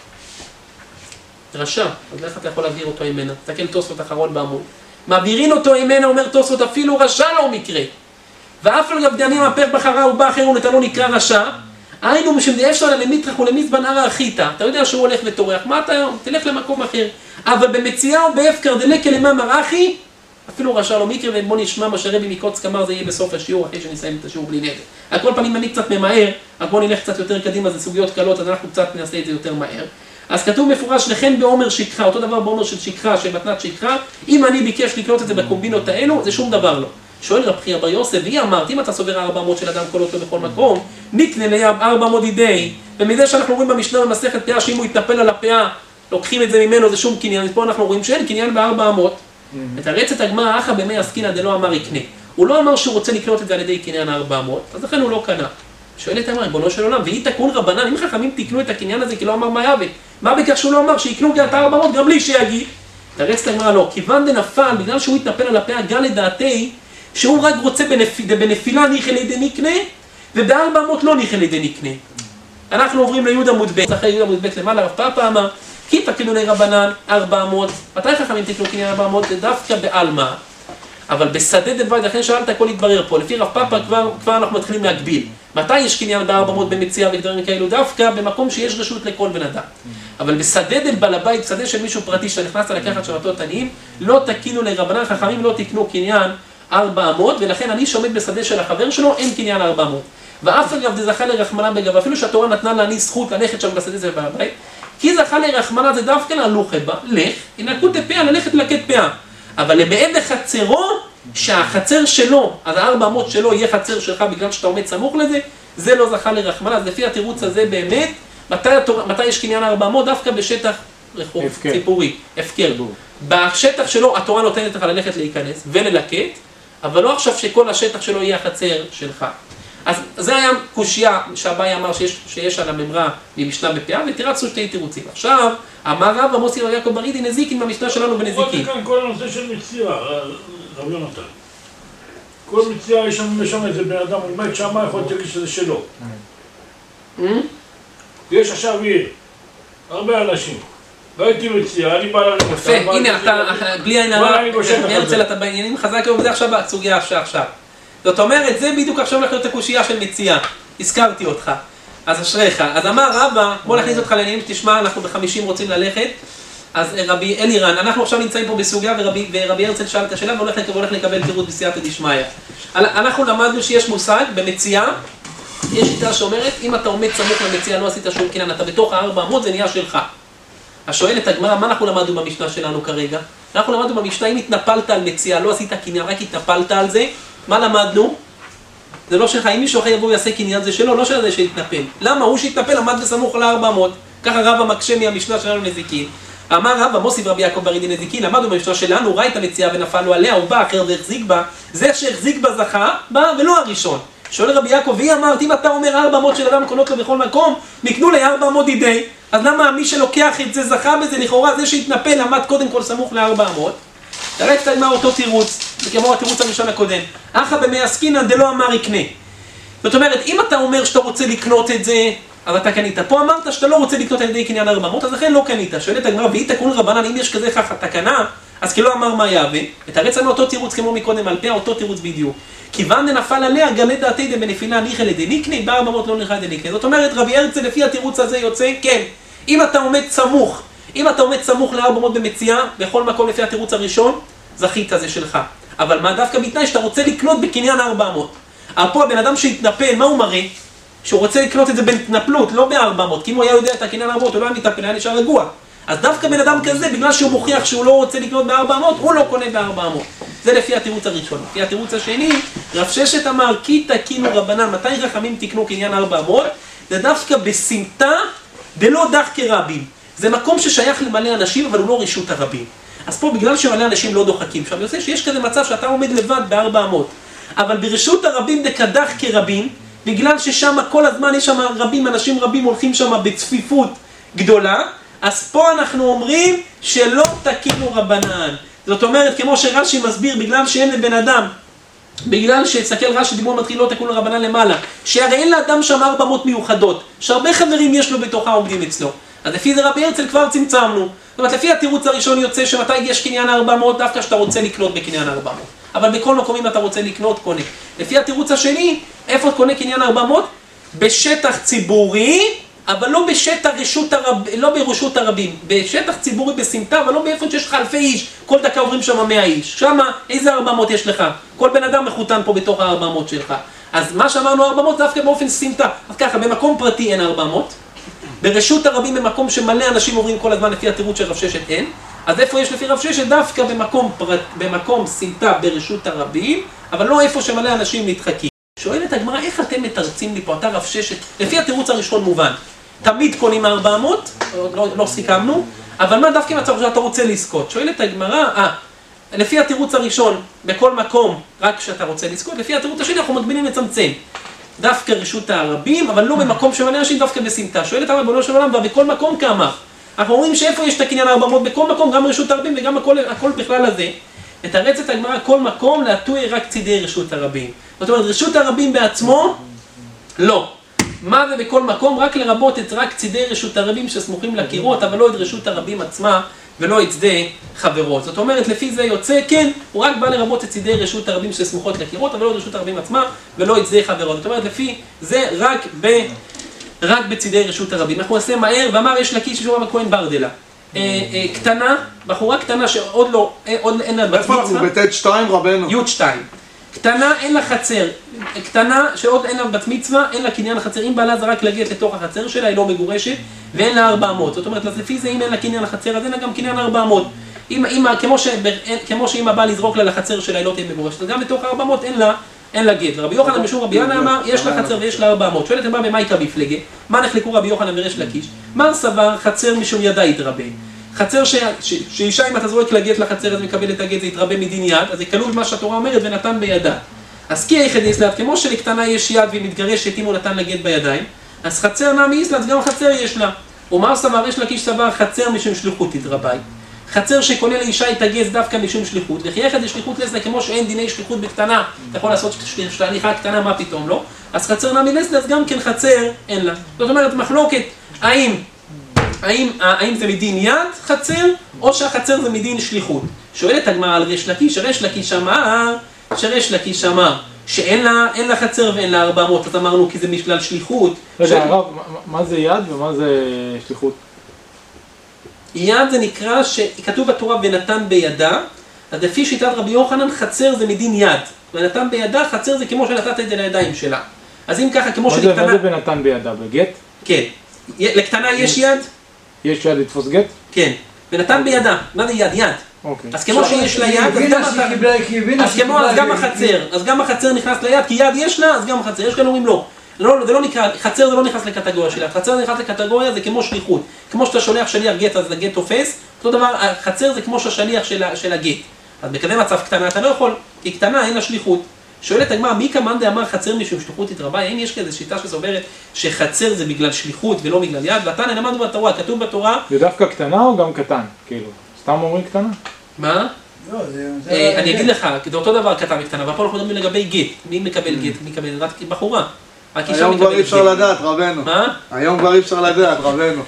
רשע, אז איך אתה יכול להעביר אותו ממנה? תסתכל תוספות אחרון בעמוד. מעבירים אותו ממנה, אומר תוספות, אפילו רשע לא מקרה. ואף על גב דעני מהפך בחררה, הוא בא אחר ונתנו נקרא רשע. היינו משמדי אפשר למטרח ולמזבן ערא אחיתא. אתה יודע שהוא הולך וטורח, מה אתה היום? תלך למקום אחר. אבל במציאה או בהפקר דלקה למאמר אחי, אפילו רשע לא מקרה, ובוא נשמע מה שרבי מקוץ כמר, זה יהיה בסוף השיעור, אחרי שנסיים את השיעור בלי נדר. על כל פנים אני קצת ממהר, אז בוא נלך קצת יותר קדימה, זה סוגיות קלות, אז אנחנו קצת נעשה את זה יותר מהר. אז כתוב מפורש, לכן בעומר שכחה, אותו דבר בעומר של שכחה, של מתנת שכחה, אם אני ביקש לקנות את זה בקומבינות האלו, זה שום דבר לא. שואל רב חייא בר יוסף, והיא אמרת, אם אתה סובר ארבע מאות של אדם קולות לו בכל מקום, נקנה ליד ארבע מאות ידי, ומזה שאנחנו רואים במשנה במסכת פאה, שאם הוא יתנפל על הפאה, לוקחים את זה ממנו, זה שום קניין, אז פה אנחנו רואים שאין קניין בארבע מאות. מתרצת הגמרא, אחא במי עסקינא דלא אמר יקנה. הוא לא אמר שהוא רוצה לקנות את זה על ידי קניין ארבע מאות, אז לכן הוא לא קנה. שואלת אמר, ריבונו של עולם, והיא תקון רבנן, אם חכמים תקנו את הקניין הזה, כי לא אמר מה יהווה. מה בכך שהוא לא אמר שיקנו גם את ארבע מאות, גם לי שיגיד. תרצת הגמרא לא, כיוון דנפל, בגלל שהוא התנפל על הפאה, גם לדעתי, שהוא רק רוצה בנפיל, בנפילה ניחא לידי נקנה, ובארבע מאות לא ניחא לידי נקנה. אנחנו עוברים ליהודה עמוד ב', אחרי יהודה עמוד ב' למעלה, רב פאפא אמר, כי תקנו לרבנן ארבע מאות, מתי חכמים תקנו קניין ארבע מאות? זה דווקא בעלמא. אבל בשדה דברי, לכן שאלת, הכל יתברר פה. לפי רב פאפא כבר, כבר אנחנו מתחילים להגביל. מתי יש קניין בארבע מאות במציאה ודברים כאלו? דווקא במקום שיש רשות לכל בן אדם. אבל בשדה דל בעל הבית, שדה של מישהו פרטי שנכנס לקחת שבתות עניים, לא תקינו לרבנן, חכמים לא תקנו קניין ארבע מאות, ולכן אני שעומד בשדה של החבר שלו, אין קניין ארבע מאות. ואף אגב זה זכה לרחמנה בגב, אפילו שהתורה נתנה לעני זכות ללכת שם בשדה של בעל הבית, כי זכה לרחמנה זה דווקא להלוכה בה, לך, ינקות פאה, ללכת לקט פאה. אבל למעד לחצרו, שהחצר שלו, אז הארבע מאות שלו יהיה חצר שלך בגלל שאתה עומד סמוך לזה, זה לא זכה לרחמנה. אז לפי התירוץ הזה באמת, מתי, התורה, מתי יש קניין ארבע מאות? דווקא בשטח רחוב, הפקר. ציפורי, הפקר. בשטח שלו התורה נותנת לך ללכת להיכנס וללקט, אבל לא עכשיו שכל השטח שלו יהיה החצר שלך. אז זה היה קושיה שהבאי אמר שיש, שיש על הממרה ממשנה בפאה, ותרצו שתי תירוצים. עכשיו, אמר רב מוסיף רבי יעקב ברידי נזיקין מהמשנה שלנו בנזיקין. כאן כל הנושא של מציאה, רב יונתן. כל מציאה יש שם איזה בן אדם, הוא מת שמה, יכול להיות שזה שלו. יש עכשיו עיר, הרבה אנשים. ראיתי מציאה, אני בא לראות. יפה, הנה אתה, בלי עין הרע, הרצל אתה בעניינים חזק היום, זה עכשיו הסוגיה שעכשיו. זאת אומרת, זה בדיוק עכשיו הולך להיות הקושייה של מציאה. הזכרתי אותך. אז אשריך. אז אמר רבא, בוא נכניס אותך לעניינים, תשמע, אנחנו בחמישים רוצים ללכת. אז רבי אלירן, אנחנו עכשיו נמצאים פה בסוגיה, ורבי, ורבי הרצל שאל את השאלה, והולך לקבל, הולך לקבל תירוץ בסייעתא דשמיא. אנחנו למדנו שיש מושג במציאה, יש שיטה שאומרת, אם אתה עומד סמוך למציאה, לא עשית שום קניין, אתה בתוך הארבע אמות, זה נהיה שלך. אז שואלת הגמרא, מה אנחנו למדנו במשנה שלנו כרגע? אנחנו למדנו במשנה, אם התנפלת על מציאה, לא עשית קניין, רק התנפלת על זה, מה למדנו? זה לא שלך, אם מישהו אחר יבוא ויעשה קניין זה שלו, לא של זה שהתנפל. למה? הוא שהתנפל עמד בסמוך לארבע אמות. ככה רבא מקשה מהמשנה שלנו נזיקין. אמר רבא, מוסיף רבי יעקב בר דין נזיקין, למדנו במשנה שלנו, ראה את המציאה ונפל לו עליה, הוא בא אחר והחזיק בה, זה שהחזיק בה זכה, בא ולא הראשון. שואל רבי יעקב, והיא אמרת, אם אתה אומר ארבע אמות של אדם קונות לו בכל מקום, נקנו לי ארבע אמות ידי. אז למה מי שלוקח את זה זכה בזה, לכאורה זה שהתנפל עמד קודם כל סמוך לארבע אמות? תראה קצת מה אותו תירוץ, זה כמו התירוץ הראשון הקודם. אחא במי עסקינן דלא אמר יקנה. זאת אומרת, אם אתה אומר שאתה רוצה לקנות את זה, אז אתה קנית. פה אמרת שאתה לא רוצה לקנות על ידי קניין ארבע אמות, אז לכן לא קנית. שואלת הגמרא, והיא תקון רבנן, אם יש כזה ככה תקנה, אז כאילו אמר מה יהווה. ותרץ לנו אותו תירוץ כמו מקודם, על פי אותו תירוץ בדיוק. כיוון דנפל עליה, גלה דעתי דבנפילה ניחא לדניקנה, בארבע אמות לא ניחא לדניקנה. זאת אומרת, רבי הרצל לפי התירוץ הזה יוצא, כן, אם אתה עומד סמוך, אם אתה עומד סמוך לארבע אמות במציאה, בכל מקום לפי התירוץ הראשון, זכית זה שלך. אבל מה דווקא בתנאי שאתה רוצה לקנות בקניין ארבע אמות. פה הבן אדם שהתנפל, מה הוא מראה? שהוא רוצה לקנות את זה בהתנפלות, לא ב-ארבע אמות, כי אם הוא היה יודע את הקניין ארבע אמות, הוא לא היה מתנפל, היה נשאר רגוע. אז דווקא בן אדם כזה, בגלל שהוא מוכיח שהוא לא רוצה לקנות ב-ארבע אמות, הוא לא קונה ב-ארבע אמות. זה לפי התירוץ הראשון. לפי התירוץ השני, רב ששת אמר, כי תקינו רבנן, מתי חכמים תקנו קניין ארבע אמות? זה דווקא בסמטה, דלא דחקי רבים. זה מקום ששייך למלא אנשים, אבל הוא לא רשות הרבים. אז פה, בגלל שמלא אנשים לא דוחקים, עכשיו יוצא שיש כזה מצב שאתה עומד לבד ב-ארבע אמות. אבל ברשות הרבים דקדח כרבים, בגלל ששם כל הזמן יש שם רבים, אנשים רבים הולכים שם בצפיפות גדולה, אז פה אנחנו אומרים שלא תקינו רבנן. זאת אומרת, כמו שרש"י מסביר, בגלל שאין לבן אדם, בגלל שסתכל רש"י דיבור מתחיל לא תקינו רבנן למעלה, שהרי אין לאדם שם ארבע אמות מיוחדות, שהרבה חברים יש לו בתוכה עומדים אצלו. אז לפי זה רבי הרצל כבר צמצמנו. זאת אומרת, לפי התירוץ הראשון יוצא שמתי יש קניין ארבע אמות, דווקא שאתה רוצה לקנות בקניין ארבע אמות. אבל בכל מקום אם אתה רוצה לקנות, קונה. לפי התירוץ השני, איפה קונה קניין ארבע אמות? בשטח ציבורי, אבל לא בשטח רשות הרב, לא ברשות הרבים. בשטח ציבורי בסמטה, אבל לא באיפה שיש לך אלפי איש. כל דקה עוברים שם מאה איש. שמה, איזה ארבע אמות יש לך? כל בן אדם מחותן פה בתוך הארבע אמות שלך. אז מה שאמרנו ארבע אמות דווקא באופן סמטה. אז ככה, במקום פרטי אין ארבע אמות. ברשות הרבים במקום שמלא אנשים עוברים כל הזמן לפי התירוץ של רב ששת אין. אז איפה יש לפי רב ששת? דווקא במקום, פרט, במקום סמטה ברשות הרבים, אבל לא איפה שמלא אנשים נדחקים. שואלת הגמרא, איך אתם מתרצים לי פה, אתה רב ששת? לפי התירוץ הראשון מובן. תמיד קונים ארבע אמות, לא, לא סיכמנו, אבל מה דווקא מצב שאתה רוצה לזכות? שואלת הגמרא, אה, לפי התירוץ הראשון, בכל מקום, רק כשאתה רוצה לזכות, לפי התירוץ השני אנחנו מגבילים לצמצם. דווקא רשות הרבים, אבל לא במקום שמלא אנשים, דווקא בסמטה. שואלת הרב בנו של עולם, ובכל מקום כמה? אנחנו אומרים שאיפה יש את הקניין ארבע אמות, בכל מקום, גם רשות הרבים וגם הכל, הכל בכלל הזה. מתרצת הגמרא, כל מקום להטוי רק צידי רשות הרבים. זאת אומרת, רשות הרבים בעצמו, לא. מה זה בכל מקום? רק לרבות את רק צידי רשות הרבים שסמוכים לקירות, אבל לא את רשות הרבים עצמה, ולא את צדי חברות. זאת אומרת, לפי זה יוצא, כן, הוא רק בא לרבות את צידי רשות הרבים שסמוכות לקירות, אבל לא את רשות הרבים עצמה, ולא את צדי חברות. זאת אומרת, לפי זה רק ב... רק בצידי רשות הרבים. אנחנו נעשה מהר, ואמר יש לקיש ששורה בכהן ברדלה. קטנה, בחורה קטנה שעוד לא, עוד אין לה בת מצווה. איפה אנחנו? בט' שתיים רבנו. י' שתיים. קטנה, אין לה חצר. קטנה שעוד אין לה בת מצווה, אין לה קניין החצר. אם בעלה זה רק לגעת לתוך החצר שלה, היא לא מגורשת, ואין לה ארבע אמות. זאת אומרת, לפי זה אם אין לה קניין החצר, אז אין לה גם קניין ארבע אמות. כמו, ש, כמו שאם הבא לזרוק לה לחצר שלה, היא לא תהיה מגורשת. אז גם בתוך ארבע אמות אין לה, אין לה גט. רבי יוחנן משום רבי ינא אמר, יש לה חצר ויש לה ארבע אמות. שואלת מה במה יקרא בפלגה? מה נחלקו רבי יוחנן וריש לקיש? מר סבר חצר משום ידה יתרבה. חצר ש... ש... שאישה אם אתה זורק לגט לחצר אז מקבל את הגט, זה יתרבה מדין יד, אז זה כלול מה שהתורה אומרת ונתן בידה. אז כי היחד איסלאט, כמו שלקטנה יש יד והיא מתגרשת אם הוא נתן לגט בידיים, אז חצר נמי איסלאט, גם חצר יש לה. ומר סבר ריש לקיש סבר חצר משום שליחות תתרבה. חצר שקונה לאישה את הגט דווקא משום שליחות, וכי היחד יש שליחות לסלאט, כמו שאין דיני שליחות בקטנה, אתה יכול לעשות שליחה קטנה, מה פתאום לא? אז חצר נמי לסלאט, גם כן חצר אין לה. זאת אומרת, מחלוקת, האם האם, האם זה מדין יד חצר, או שהחצר זה מדין שליחות? שואלת הגמרא על ריש לקיש, ריש לקיש אמר, שריש לקיש אמר, שאין לה, אין לה חצר ואין לה ארבע אמות, אז אמרנו כי זה משלל שליחות. רגע, הרב, מה זה יד ומה זה שליחות? יד זה נקרא שכתוב בתורה ונתן בידה, אז לפי שיטת רבי יוחנן חצר זה מדין יד, ונתן בידה חצר זה כמו שנתת את זה לידיים שלה. אז אם ככה, כמו מה שלקטנה... זה בנתן בידה? בגט? כן. לקטנה יש יד? יש יד לתפוס גט? כן. ונתן בידה. מה זה יד? יד. אוקיי. אז כמו שיש לה יד, אז כמו, אז גם החצר. אז גם החצר נכנס ליד, כי יד יש לה, אז גם החצר. יש כאלה אומרים לא. לא, זה לא נקרא, חצר זה לא נכנס לקטגוריה שלה. חצר זה נכנס לקטגוריה, זה כמו שליחות. כמו שאתה שולח שליח גט, אז הגט תופס. אותו דבר, חצר זה כמו שהשליח של הגט. אז בכזה מצב קטנה אתה לא יכול, כי קטנה אין לה שליחות. שואלת הגמרא, מי כמאן דאמר חצר משום שליחות התרבה? האם יש כזה שיטה שסוברת שחצר זה בגלל שליחות ולא בגלל יד? ואתה למדנו בתורה, כתוב בתורה... זה דווקא קטנה או גם קטן? כאילו, סתם אומרים קטנה? מה? לא, זה... אני אגיד לך, זה אותו דבר קטן וקטנה, והפה אנחנו מדברים לגבי גט. מי מקבל גט? מי מקבל? רק בחורה. היום כבר אי אפשר לדעת, רבנו. מה? היום כבר אי אפשר לדעת, רבנו.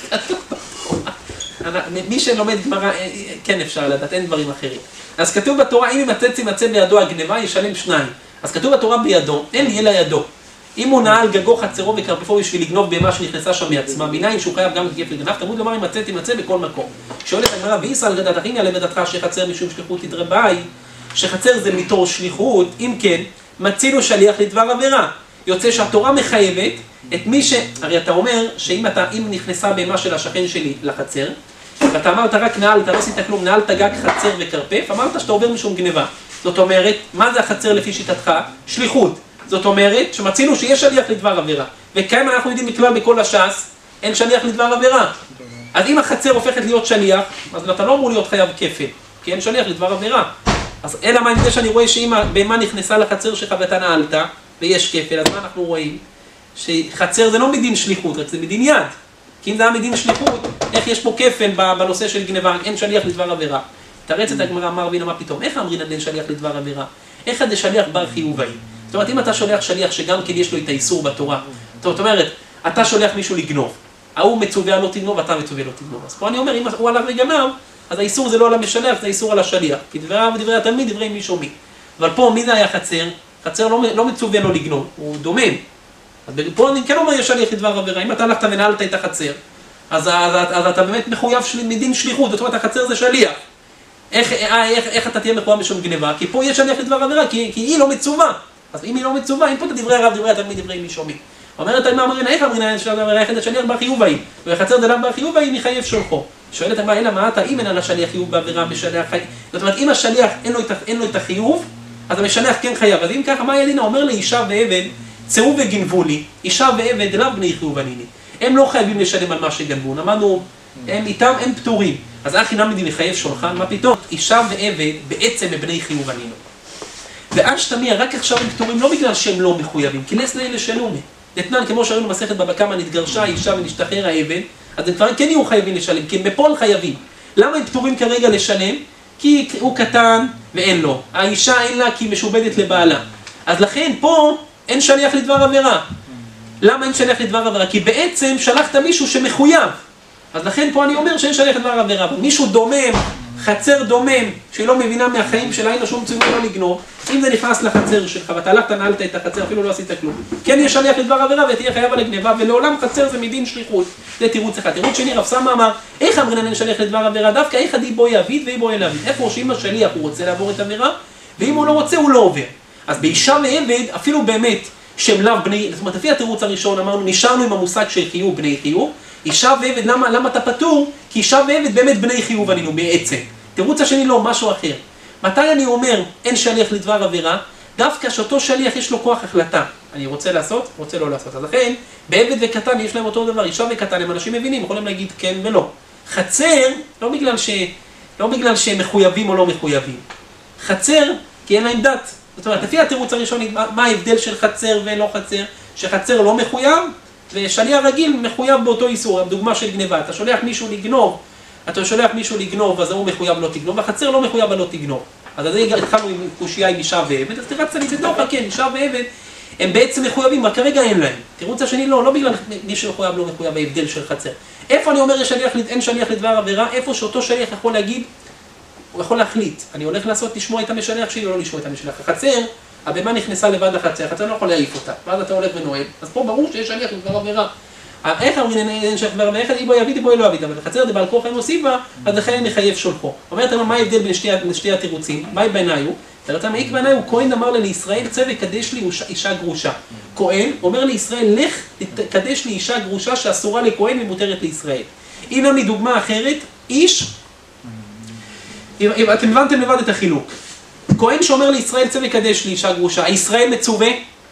מי שלומד גמרא, כן אפשר לדעת, אין דברים אחרים. אז כתוב בתורה, אם ימצא ימצא בידו הגנבה, ישלם שניים. אז כתוב בתורה בידו, אין לי אלא ידו. אם הוא נעל גגו חצרו וקרפפו בשביל לגנוב בהמה שנכנסה שם מעצמה, מניין שהוא חייב גם כפל גנב, תמוד לומר ימצא תמצא בכל מקום. שואלת הגמרא, ואיסא על גדת אחינא למדתך שחצר משום שליחות תתרבה, שחצר זה מתור שליחות, אם כן, מצינו שליח לדבר עבירה. יוצא שהתורה מחייבת את מי ש... הרי אתה אומר שאם אתה, אם נכנסה בהמה של השכן שלי לחצר, ואתה אמרת רק נעל, אתה לא עשית כלום, נעלת גג חצר וקרפף, אמרת שאתה עובר משום גניבה. זאת אומרת, מה זה החצר לפי שיטתך? שליחות. זאת אומרת, שמצינו שיש שליח לדבר עבירה. וכמה אנחנו יודעים מכלל בכל הש"ס, אין שליח לדבר עבירה. אז אם החצר הופכת להיות שליח, אז אתה לא אמור להיות חייב כפל, כי אין שליח לדבר עבירה. אז אלא מה, אני שאני רואה שאם בהמה נכנסה לחצר שלך ואתה נעלת, ויש כפל, אז מה אנחנו רואים? שחצר זה לא מדין שליחות, רק זה מדין יד. כי אם זה היה מדין שליחות, איך יש פה כפל בנושא של גניבה, אין שליח לדבר עבירה. תרץ את הגמרא, אמר רבינה, מה פתאום? איך אמרינן אין שליח לדבר עבירה? איך זה שליח בר חיובי? זאת אומרת, אם אתה שולח שליח שגם כן יש לו את האיסור בתורה, זאת אומרת, אתה שולח מישהו לגנוב, ההוא מצווה לא תגנוב, אתה מצווה לא תגנוב. אז פה אני אומר, אם הוא הלך וגנב, אז האיסור זה לא על המשלח, זה האיסור על השליח. כי דבריו ודברי התלמיד, דברי מי שומי. אבל פה, מי זה היה חצר? חצר לא, לא מצווה לו לגנוב, הוא דומם. אז פה אני כן אומר, יש שליח לדבר עבירה. אם אתה הלכת ונעלת את החצר, אז, אז, אז, אז אתה באמת מחויב של, מדין שליחות, זאת אומרת, החצר זה שליח. איך, איך, איך אתה תהיה מחויב משום גניבה? כי פה יש שליח לדבר עבירה, כי, כי היא לא מצווה. אז אם היא לא מצווה, אין פה את דברי הרב, דברי התלמיד, דברי מי שומי. אומרת הגמרא, אמרינן, איך אמרינן של הדבר היחיד השליח בר חיובי? וחצר דלם בר חיובי, מחייב שולחו. שואלת הגמרא, אלא מה אתה, אם אין על השליח חיוב בעבירה בשליח חי... זאת אומרת, אם השליח אין לו, אין לו את החיוב, אז המשלח כן חייב. אז אם ככה, מה ידינה? אומר לאישה ועבד, צאו וגנבו לי, אישה ועבד אליו בני חיוב עניני. הם לא חייבים לשלם על מה שגנבו, אמרנו, הם איתם, הם פטורים. אז אחי נמדי מחייב שולחן, מה פתאום? אישה ועבד בעצם בבני חיוב ענינו. ועד שתמיה, רק עכשיו הם פטורים, לא בגלל שהם לא מחויבים, כי לס לאלה שלומי. לתנן, כמו שראינו מסכת בבא קמא, נתגרשה האישה ונשתחרר העבד, אז הם כבר כן יהיו חייבים לשלם, כי הם בפועל חייבים. למה הם פטורים כרגע לשלם? כי הוא קטן ואין לו. האישה אין לה כי היא משובדת לבעלה. אז לכן פה אין שליח לדבר עבירה. למה אין שליח לדבר עבירה? כי בעצם שלחת מישהו שמחויב. אז לכן פה אני אומר שאין שליח לדבר עבירה. אבל מישהו דומם, חצר דומם, שהיא לא מבינה מהחיים שלה, אין לה שום ציווי לא לגנוב. אם זה נכנס לחצר שלך ואתה הלכת, נעלת את החצר, אפילו לא עשית כלום. כן יש שליח לדבר עבירה ותהיה חייב על הגניבה, ולעולם חצר זה מדין שליחות. זה תירוץ אחד. תירוץ שני, רב סמא אמר, איך אמרינן אין שליח לדבר עבירה? דווקא איך עדי בו יעביד ואי בו יעביד. איפה שאם השליח הוא רוצה לעבור את עבירה, ואם הוא לא רוצה הוא לא עובר. אז באישה ועבד, אפילו באמת שהם לאו בני, זאת אומרת, לפי התירוץ הראשון אמרנו, נשארנו עם המושג של חיוב בני חיוב. אישה ועבד, למה, למה אתה פטור? כי אישה ועבד באמת בני חיוב ענינו בעצם. תירוץ השני לא, משהו אחר. מתי אני אומר אין שליח לדבר עבירה? דווקא שאותו שליח יש לו כוח החלטה. אני רוצה לעשות, רוצה לא לעשות. אז לכן, בעבד וקטן יש להם אותו דבר. אישה וקטן הם אנשים מבינים, יכולים להגיד כן ולא. חצר, לא בגלל ש... לא בגלל שהם מחויבים או לא מחויבים. חצר, כי אין להם דת. זאת אומרת, לפי התירוץ הראשון, מה ההבדל של חצר ולא חצר? שחצר לא מחויב, ושליח רגיל מחויב באותו איסור. דוגמה של גניבה, אתה שולח מישהו לגנוב, אתה שולח מישהו לגנוב, אז הוא מחויב לא תגנוב, והחצר לא מחויב לא תגנוב. אז זה התחלנו עם קושייה עם אישה ועבד, אז תרץ לי בתוך, כן, אישה ועבד, הם בעצם מחויבים, רק כרגע אין להם. תירוץ השני לא, לא בגלל מי שמחויב לא מחויב בהבדל של חצר. איפה אני אומר שליח, אין שליח לדבר עבירה? איפה שאותו שליח יכול להגיד, הוא יכול להחליט, אני הולך לעשות, לשמוע את המשלח שלי או לא לשמוע את המשלח. החצר, הבמה נכנסה לבד לחצר, החצר לא יכול להעיף אותה, ואז אתה הולך ונועל. אז פה ברור שיש שליח לדבר עבירה. איך אמרינן אין שליח לדבר עבירה? איך איבו יביד, איבו לא יביד, אבל החצר זה בעל כוח אין מוסיפה, אז לכן מחייב שולחו. אומרת, מה ההבדל בין שתי, שתי התירוצים? מה בעיניי הוא? אתה יודע, מעיק בעיניי הוא כהן אמר לה לישראל, צא וקדש לי אישה גרושה. כהן אומר לישראל, לך תקדש לי אישה גרושה שאסורה לכהן ומותרת לישראל. הנה מדוגמה אחרת, איש, אתם הבנתם לבד את החילוק. כהן שאומר לישראל, צא וקדש לי אישה גרושה, ישראל מצווה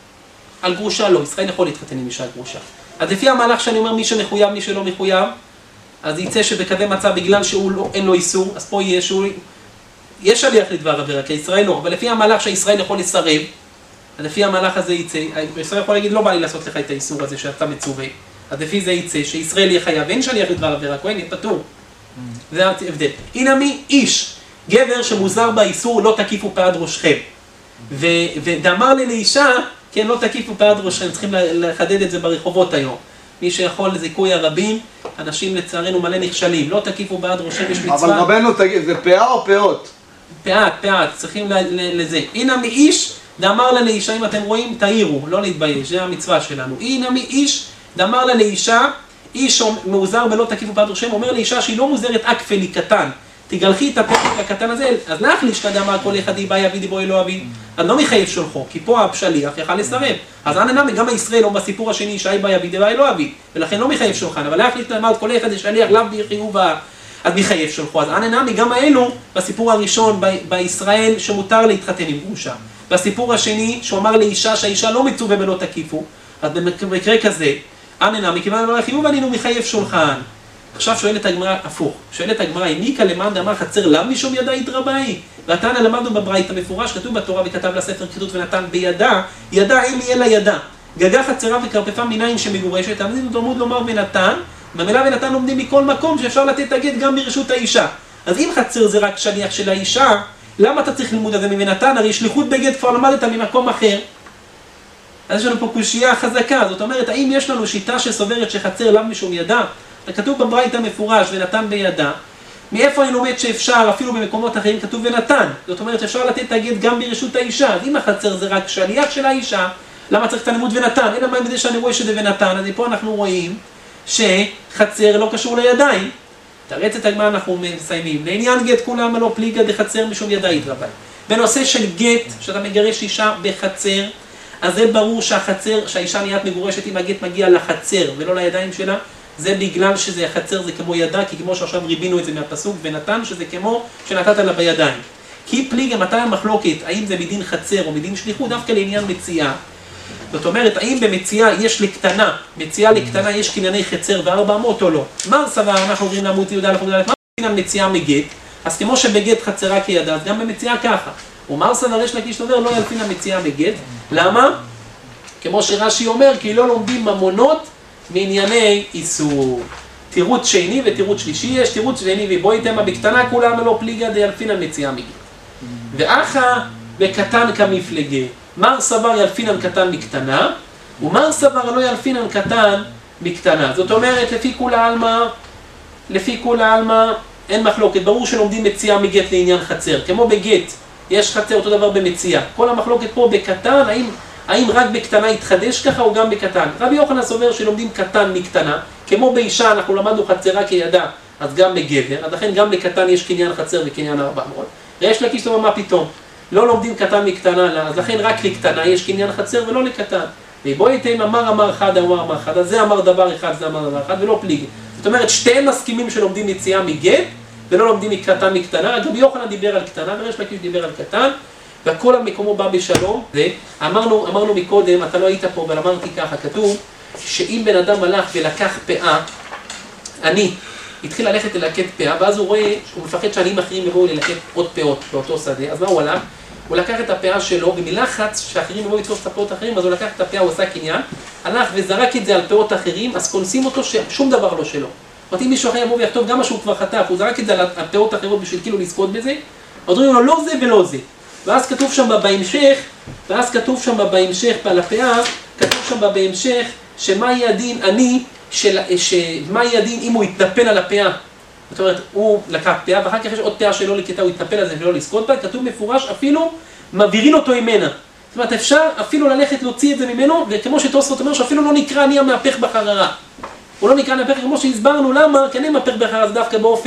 על גרושה? לא, ישראל יכול להתחתן עם אישה גרושה. אז לפי המהלך שאני אומר, מי שמחויב, מי שלא מחויב, אז יצא שבקווי מצב בגלל שאין לו איסור, אז פה יהיה שהוא... יש שליח לדבר עבירה, כי ישראל לא, אבל לפי המהלך שהישראל יכול לסרב, אז לפי המהלך הזה יצא, ישראל יכול להגיד, לא בא לי לעשות לך את האיסור הזה שאתה מצווה, אז לפי זה יצא שישראל יהיה חייב, אין שליח לדבר עבירה, כהן יהיה פטור. זה ההבדל. הנה מי? איש, גבר שמוזר באיסור, לא תקיפו פאת ראשכם. ודאמר לי לאישה, כן, לא תקיפו פאת ראשכם, צריכים לחדד את זה ברחובות היום. מי שיכול לזיכוי הרבים, אנשים לצערנו מלא נכשלים, לא תקיפו פאת ראשכם, יש מצווה. אבל רבנו, תגיד, זה פאה או פאות? פאת, פאת, צריכים לזה. הנה מי איש, דאמר לה לאישה, אם אתם רואים, תאירו, לא להתבייש, זה המצווה שלנו. הנה מי איש, דאמר לה לאישה, איש מאוזר בלא תקיפו פאת ראשכם, אומר לאישה שהיא לא מוזרת אקפלי קטן, תגלחי את הפתק הקטן הזה, אז לך לשתדע מה כל אחד יבא יביד בו אלוה אביד, אז לא מחייב שולחו, כי פה השליח יכל לסרב. אז אנא נמי, גם הישראל לא בסיפור השני, שי בא יביד בו אלוה אביד, ולכן לא מחייב שולחן, אבל לך לשתדע מה כל אחד ישליח, לאו ביחיובה, אז מחייב שולחו. אז אנא נמי, גם האלו, בסיפור הראשון, בישראל, שמותר להתחתן עם גרושה. בסיפור השני, שהוא אמר לאישה שהאישה לא מצווה בלא תקיפו, אז במקרה כזה, אנא נמי, כיוון לא יחיוב, אני לא מחייב שולחן. עכשיו שואלת הגמרא הפוך, שואלת הגמרא, אם מיקה למאן דאמר חצר לאו משום ידה יתרבאי? ועתנא למדנו בברייתא המפורש, כתוב בתורה וכתב לספר כריתות ונתן בידה, ידה אין לי אלא ידה. גגה חצרה וקרפפה מנין שמגורשת, תלמידים תלמוד לומר ונתן, במילה ונתן לומדים מכל מקום שאפשר לתת הגט גם ברשות האישה. אז אם חצר זה רק שליח של האישה, למה אתה צריך ללמוד הזה מנתן? הרי שליחות בגט כבר למדת ממקום אחר. אז יש לנו פה קושייה חזקה, זאת אומרת, האם יש לנו שיטה שסוברת שחצר לאו משום ידה? כתוב בברייתא המפורש ונתן בידה, מאיפה אני לומד שאפשר, אפילו במקומות אחרים כתוב ונתן, זאת אומרת שאפשר לתת הגט גם ברשות האישה, אז אם החצר זה רק שליח של האישה, למה צריך את הלימוד ונתן? אלא מה בזה שאני רואה שזה ונתן, אז פה אנחנו רואים שחצר לא קשור לידיים. תרץ את הגמרא אנחנו מסיימים, לעניין גט כולם לא פליגה דחצר משום ידיים רבי. בנושא של גט, שאתה מגרש אישה בחצר, אז זה ברור שהחצר, שהאישה נהיית מגורשת אם הגט מגיע לחצר ולא לידיים שלה, זה בגלל שזה החצר זה כמו ידה, כי כמו שעכשיו ריבינו את זה מהפסוק, ונתן שזה כמו שנתת לה בידיים. כי פליגה, מתי המחלוקת, האם זה מדין חצר או מדין שליחות, דווקא לעניין מציאה. זאת אומרת, האם במציאה יש לקטנה, מציאה לקטנה יש קנייני חצר וארבע מאות או לא? מר סבר, אנחנו עוברים לעמוד יהודה לפחות, מה קניין מציאה מגט? אז כמו שבגט חצרה כידה, אז גם במציאה ככה. ומר סבר יש לקיש אומר, לא ילפין המציאה מגט. למה? כמו שרש"י אומר, כי לא לומדים ממונות מענייני איסור. תירוץ שני ותירוץ שלישי, יש תירוץ שני ובואי תמה בקטנה כולם לא פליגה דיילפין המציאה מגט. ואחה בקטן כמפלגה. מר סבר ילפינן קטן מקטנה, ומר סבר לא ילפינן קטן מקטנה. זאת אומרת, לפי כולה אלמה, לפי כולה אלמה, אין מחלוקת. ברור שלומדים מציאה מגט לעניין חצר. כמו בגט, יש חצר אותו דבר במציאה. כל המחלוקת פה בקטן, האם, האם רק בקטנה יתחדש ככה או גם בקטן. רבי יוחנן סובר שלומדים קטן מקטנה, כמו באישה אנחנו למדנו חצרה כידה, אז גם בגבר, אז לכן גם לקטן יש קניין חצר וקניין ארבע מאות. ויש לקיש לומר מה פתאום. לא לומדים קטן מקטנה, אז לכן רק לקטנה יש קניין חצר ולא לקטן. ובואי תאים אמר אמר אחד, אמר אמר אחד, אז זה אמר דבר אחד, זה אמר דבר אחד, ולא פליגי. זאת אומרת, שתיהם מסכימים שלומדים יציאה מגט, ולא לומדים מקטן מקטנה. גם יוחנן דיבר על קטנה, וריש לקיש דיבר על קטן, והכל המקומו בא בשלום. ואמרנו, אמרנו מקודם, אתה לא היית פה, אבל אמרתי ככה, כתוב, שאם בן אדם הלך ולקח פאה, אני, התחיל ללכת ללקט פאה, ואז הוא רואה, הוא מפחד שעניים אחרים יבואו ללקט עוד פאות באותו שדה. אז מה הוא הלך? הוא לקח את הפאה שלו, במלחץ שאחרים יבואו לתפוס את הפאות האחרים, אז הוא לקח את הפאה, הוא עשה קניין, הלך וזרק את זה על פאות אחרים, אז קונסים אותו ששום דבר לא שלו. זאת אומרת, אם מישהו אחר יבוא ויכתוב גם מה שהוא כבר חטף, הוא זרק את זה על הפאות האחרות בשביל כאילו לזכות בזה, אז אומרים לו לא זה ולא זה. ואז כתוב שם בהמשך, ואז כתוב שם בהמשך על הפאה, כתוב שם בהמשך שמה יהיה הדין אני, של, שמה יהיה הדין אם הוא יתנפל על הפאה. זאת אומרת, הוא לקח פאה, ואחר כך יש עוד פאה שלא לקטה, הוא יתנפל על זה ולא לזכות בה, כתוב מפורש, אפילו מעבירין אותו ממנה. זאת אומרת, אפשר אפילו ללכת להוציא את זה ממנו, וכמו שתוספות אומר, שאפילו לא נקרא אני המהפך בחררה. הוא לא נקרא מהפך, כמו שהסברנו למה, כי אני מהפך בחררה, זה דווקא באופן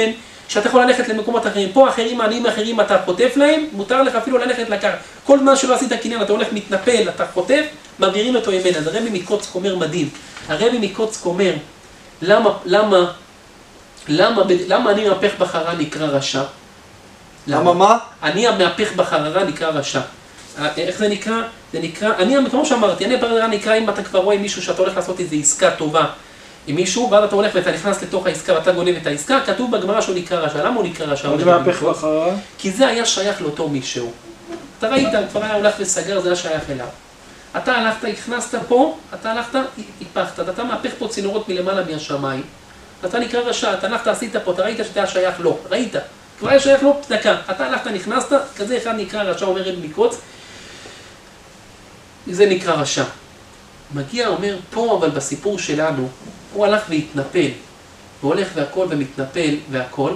שאתה יכול ללכת למקומות אחרים. פה אחרים, עניים אחרים, אתה חוטף להם, מותר לך אפילו ללכת לקחת. כל מה שלא עשית קניין, אתה הולך מתנפל, אתה חוטף, מעבירים אותו ימין. אז הרבי מקוצק אומר מדהים. הרבי מקוצק אומר, למה, למה, למה, למה אני מהפך בחרה נקרא רשע? למה מה? אני המהפך בחררה נקרא רשע. איך זה נקרא? זה נקרא, אני, כמו שאמרתי, אני בחררה נקרא אם אתה כבר רואה מישהו שאתה הולך לעשות איזו עסקה טובה עם מישהו, ואז אתה הולך ואתה נכנס לתוך העסקה ואתה גונב את העסקה, כתוב בגמרא שהוא נקרא רשע. למה הוא נקרא רשע? מה זה מהפך בחררה? כי זה היה שייך לאותו מישהו. אתה ראית, כבר היה הולך וסגר, זה היה שייך אליו. אתה הלכת, הכנסת פה, אתה הלכת, היפכת, אתה מהפך פה צינורות מלמעלה מהשמיים. אתה נקרא רשע, אתה הלכת, עשית פה, אתה ראית שאתה היה שייך לו, ראית. כבר היה שייך לו, דקה, אתה הלכת, נכנסת, כזה אחד נקרא רשע, אומר רבי מקוצק, זה נקרא רשע. מגיע, אומר, פה אבל בסיפור שלנו, הוא הלך והתנפל, הוא הולך והכל ומתנפל והכל,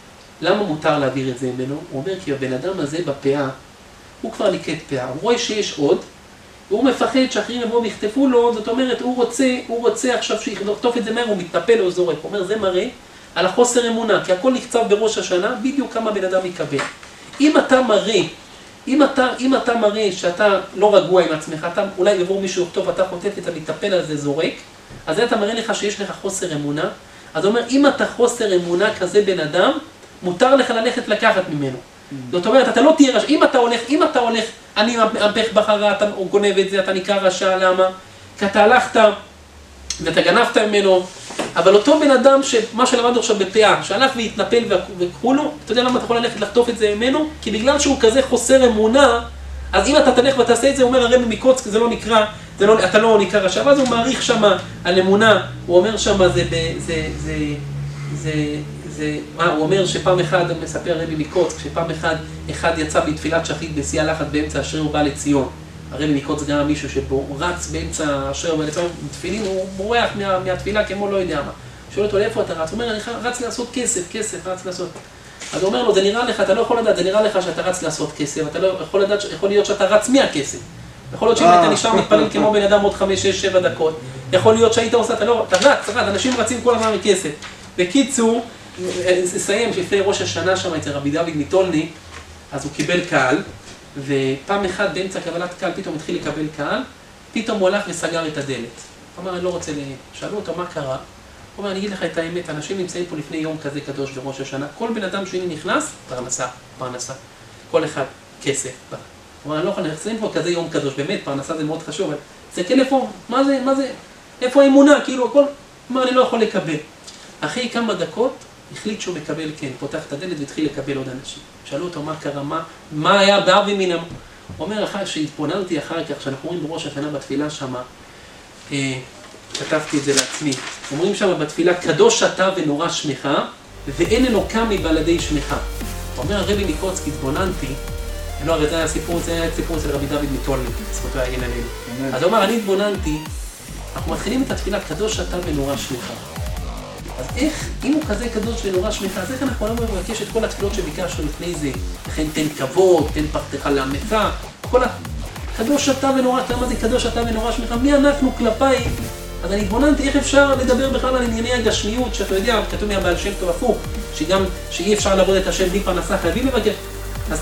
למה מותר להעביר את זה ממנו? הוא אומר, כי הבן אדם הזה בפאה, הוא כבר ליקט פאה, הוא רואה שיש עוד, והוא מפחד שאחרים יבואו ויחטפו לו, זאת אומרת, הוא רוצה, הוא רוצה עכשיו שיחטוף את זה מהר, הוא מתנפל או זורק, הוא אומר, זה מראה על החוסר אמונה, כי הכל נקצב בראש השנה, בדיוק כמה בן אדם יקבל. אם אתה מראה, אם אתה, אם אתה מראה שאתה לא רגוע עם עצמך, אתה אולי יבוא מישהו טוב, אתה חוטף את המתנפל הזה זורק, אז זה אתה מראה לך שיש לך חוסר אמונה, אז הוא אומר, אם אתה חוסר אמונה כזה בן אדם, מותר לך ללכת לקחת ממנו. זאת אומרת, אתה לא תהיה רשע, אם אתה הולך, אם אתה הולך, אני מהפך בחרה, אתה גונב את זה, אתה נקרא רשע, למה? כי אתה הלכת ואתה גנבת ממנו, אבל אותו בן אדם, שמה שלמדנו עכשיו בפאה, שהלך והתנפל וקחו לו, אתה יודע למה אתה יכול ללכת לחטוף את זה ממנו? כי בגלל שהוא כזה חוסר אמונה, אז אם אתה תלך ותעשה את זה, הוא אומר הרבי מקוצק, זה לא נקרא, זה לא, אתה לא נקרא רשע, ואז הוא מעריך שמה על אמונה, הוא אומר שמה זה, זה, זה, זה, זה, זה, מה, הוא אומר שפעם אחד, מספר הרבי מקוצק, שפעם אחד, אחד יצא בתפילת שחית בשיא הלחץ באמצע השריר ובא לציון. הרבי מקוצק גם מישהו שבו הוא רץ באמצע השריר ובא לציון, בתפילין הוא בורח מה, מהתפילה כמו לא יודע מה. שואל אותו, לאיפה אתה רץ? הוא אומר, אני רץ לעשות כסף, כסף, רץ לעשות. אז הוא אומר לו, זה נראה לך, אתה לא יכול לדעת, זה נראה לך שאתה רץ לעשות כסף, אתה לא יכול לדעת, יכול להיות שאתה רץ מהכסף. יכול להיות שאם אתה נשאר מתפלל כמו בן אדם עוד חמש, שש, שבע דקות, יכול להיות שהיית עושה, אתה לא, אתה רץ, רץ, אנשים רצים כל הזמן מכסף. בקיצור, נסיים שלפני ראש השנה שם אצל רבי דוד מטולני, אז הוא קיבל קהל, ופעם אחת באמצע קבלת קהל פתאום התחיל לקבל קהל, פתאום הוא הלך וסגר את הדלת. הוא אמר, אני לא רוצה ל... שאלו אותו, מה קרה? הוא אומר, אני אגיד לך את האמת, אנשים נמצאים פה לפני יום כזה קדוש בראש השנה, כל בן אדם שני נכנס, פרנסה, פרנסה. כל אחד, כסף. הוא אומר, אני לא יכול להחזרים פה כזה יום קדוש, באמת, פרנסה זה מאוד חשוב, אבל זה כן איפה, מה זה, מה זה, איפה האמונה, כאילו, הכל, מה אני לא יכול לקבל. אחרי כמה דקות, החליט שהוא מקבל, כן, פותח את הדלת והתחיל לקבל עוד אנשים. שאלו אותו, מה קרה, מה, מה היה באבי מן... הוא אומר, אחר שהתפוננתי אחר כך, שאנחנו רואים בראש השנה בתפילה שמה, אה, כתבתי את זה לעצמי. אומרים שם בתפילה, קדוש אתה ונורא שמך, ואין אלוקה מבלעדי שמך. אומר הרבי מקוצק, התבוננתי, לא, הרי זה היה סיפור, זה היה סיפור אצל רבי דוד מטולני, זכותו יגן עלינו. אז הוא אומר, אני התבוננתי, אנחנו מתחילים את התפילה, קדוש אתה ונורא שמך. אז איך, אם הוא כזה קדוש ונורא שמך, אז איך אנחנו לא מבקש את כל התפילות שביקשנו לפני זה, לכן תן כבוד, תן פרתך לעמך, כל ה... קדוש אתה ונורא, כמה זה קדוש אתה ונורא שמך, מי אנחנו כלפיי? אז אני התבוננתי איך אפשר לדבר בכלל על ענייני הגשמיות, שאתה יודע, כתוב מהבעל שם טוב הפוך, שגם, שאי אפשר לעבוד את השם בלי פרנסה, חייבים לבקש. אז,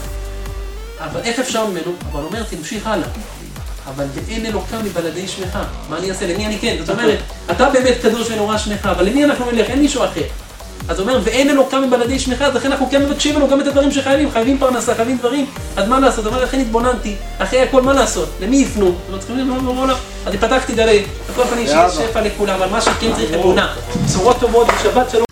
אבל איך אפשר ממנו? אבל אומר, תמשיך הלאה. אבל ואין אלוקה מבלעדי שמך. מה אני אעשה? למי אני כן? זאת אומרת, אתה באמת קדוש ונורא שמך, אבל למי אנחנו נלך? אין מישהו אחר. אז הוא אומר, ואין אלוקה מבלעדי שמך, אז לכן אנחנו כן מבקשים לנו גם את הדברים שחייבים, חייבים פרנסה, חייבים דברים, אז מה לעשות? זאת אומרת, לכן התבוננתי, אחרי הכל מה לעשות? למי יפנו? לא צריכים לומר, לא, אז פתחתי דלי, הכל פנים שיש שפע לכולם, אבל מה שכן צריך אמונה, בשורות טובות ושבת שלום.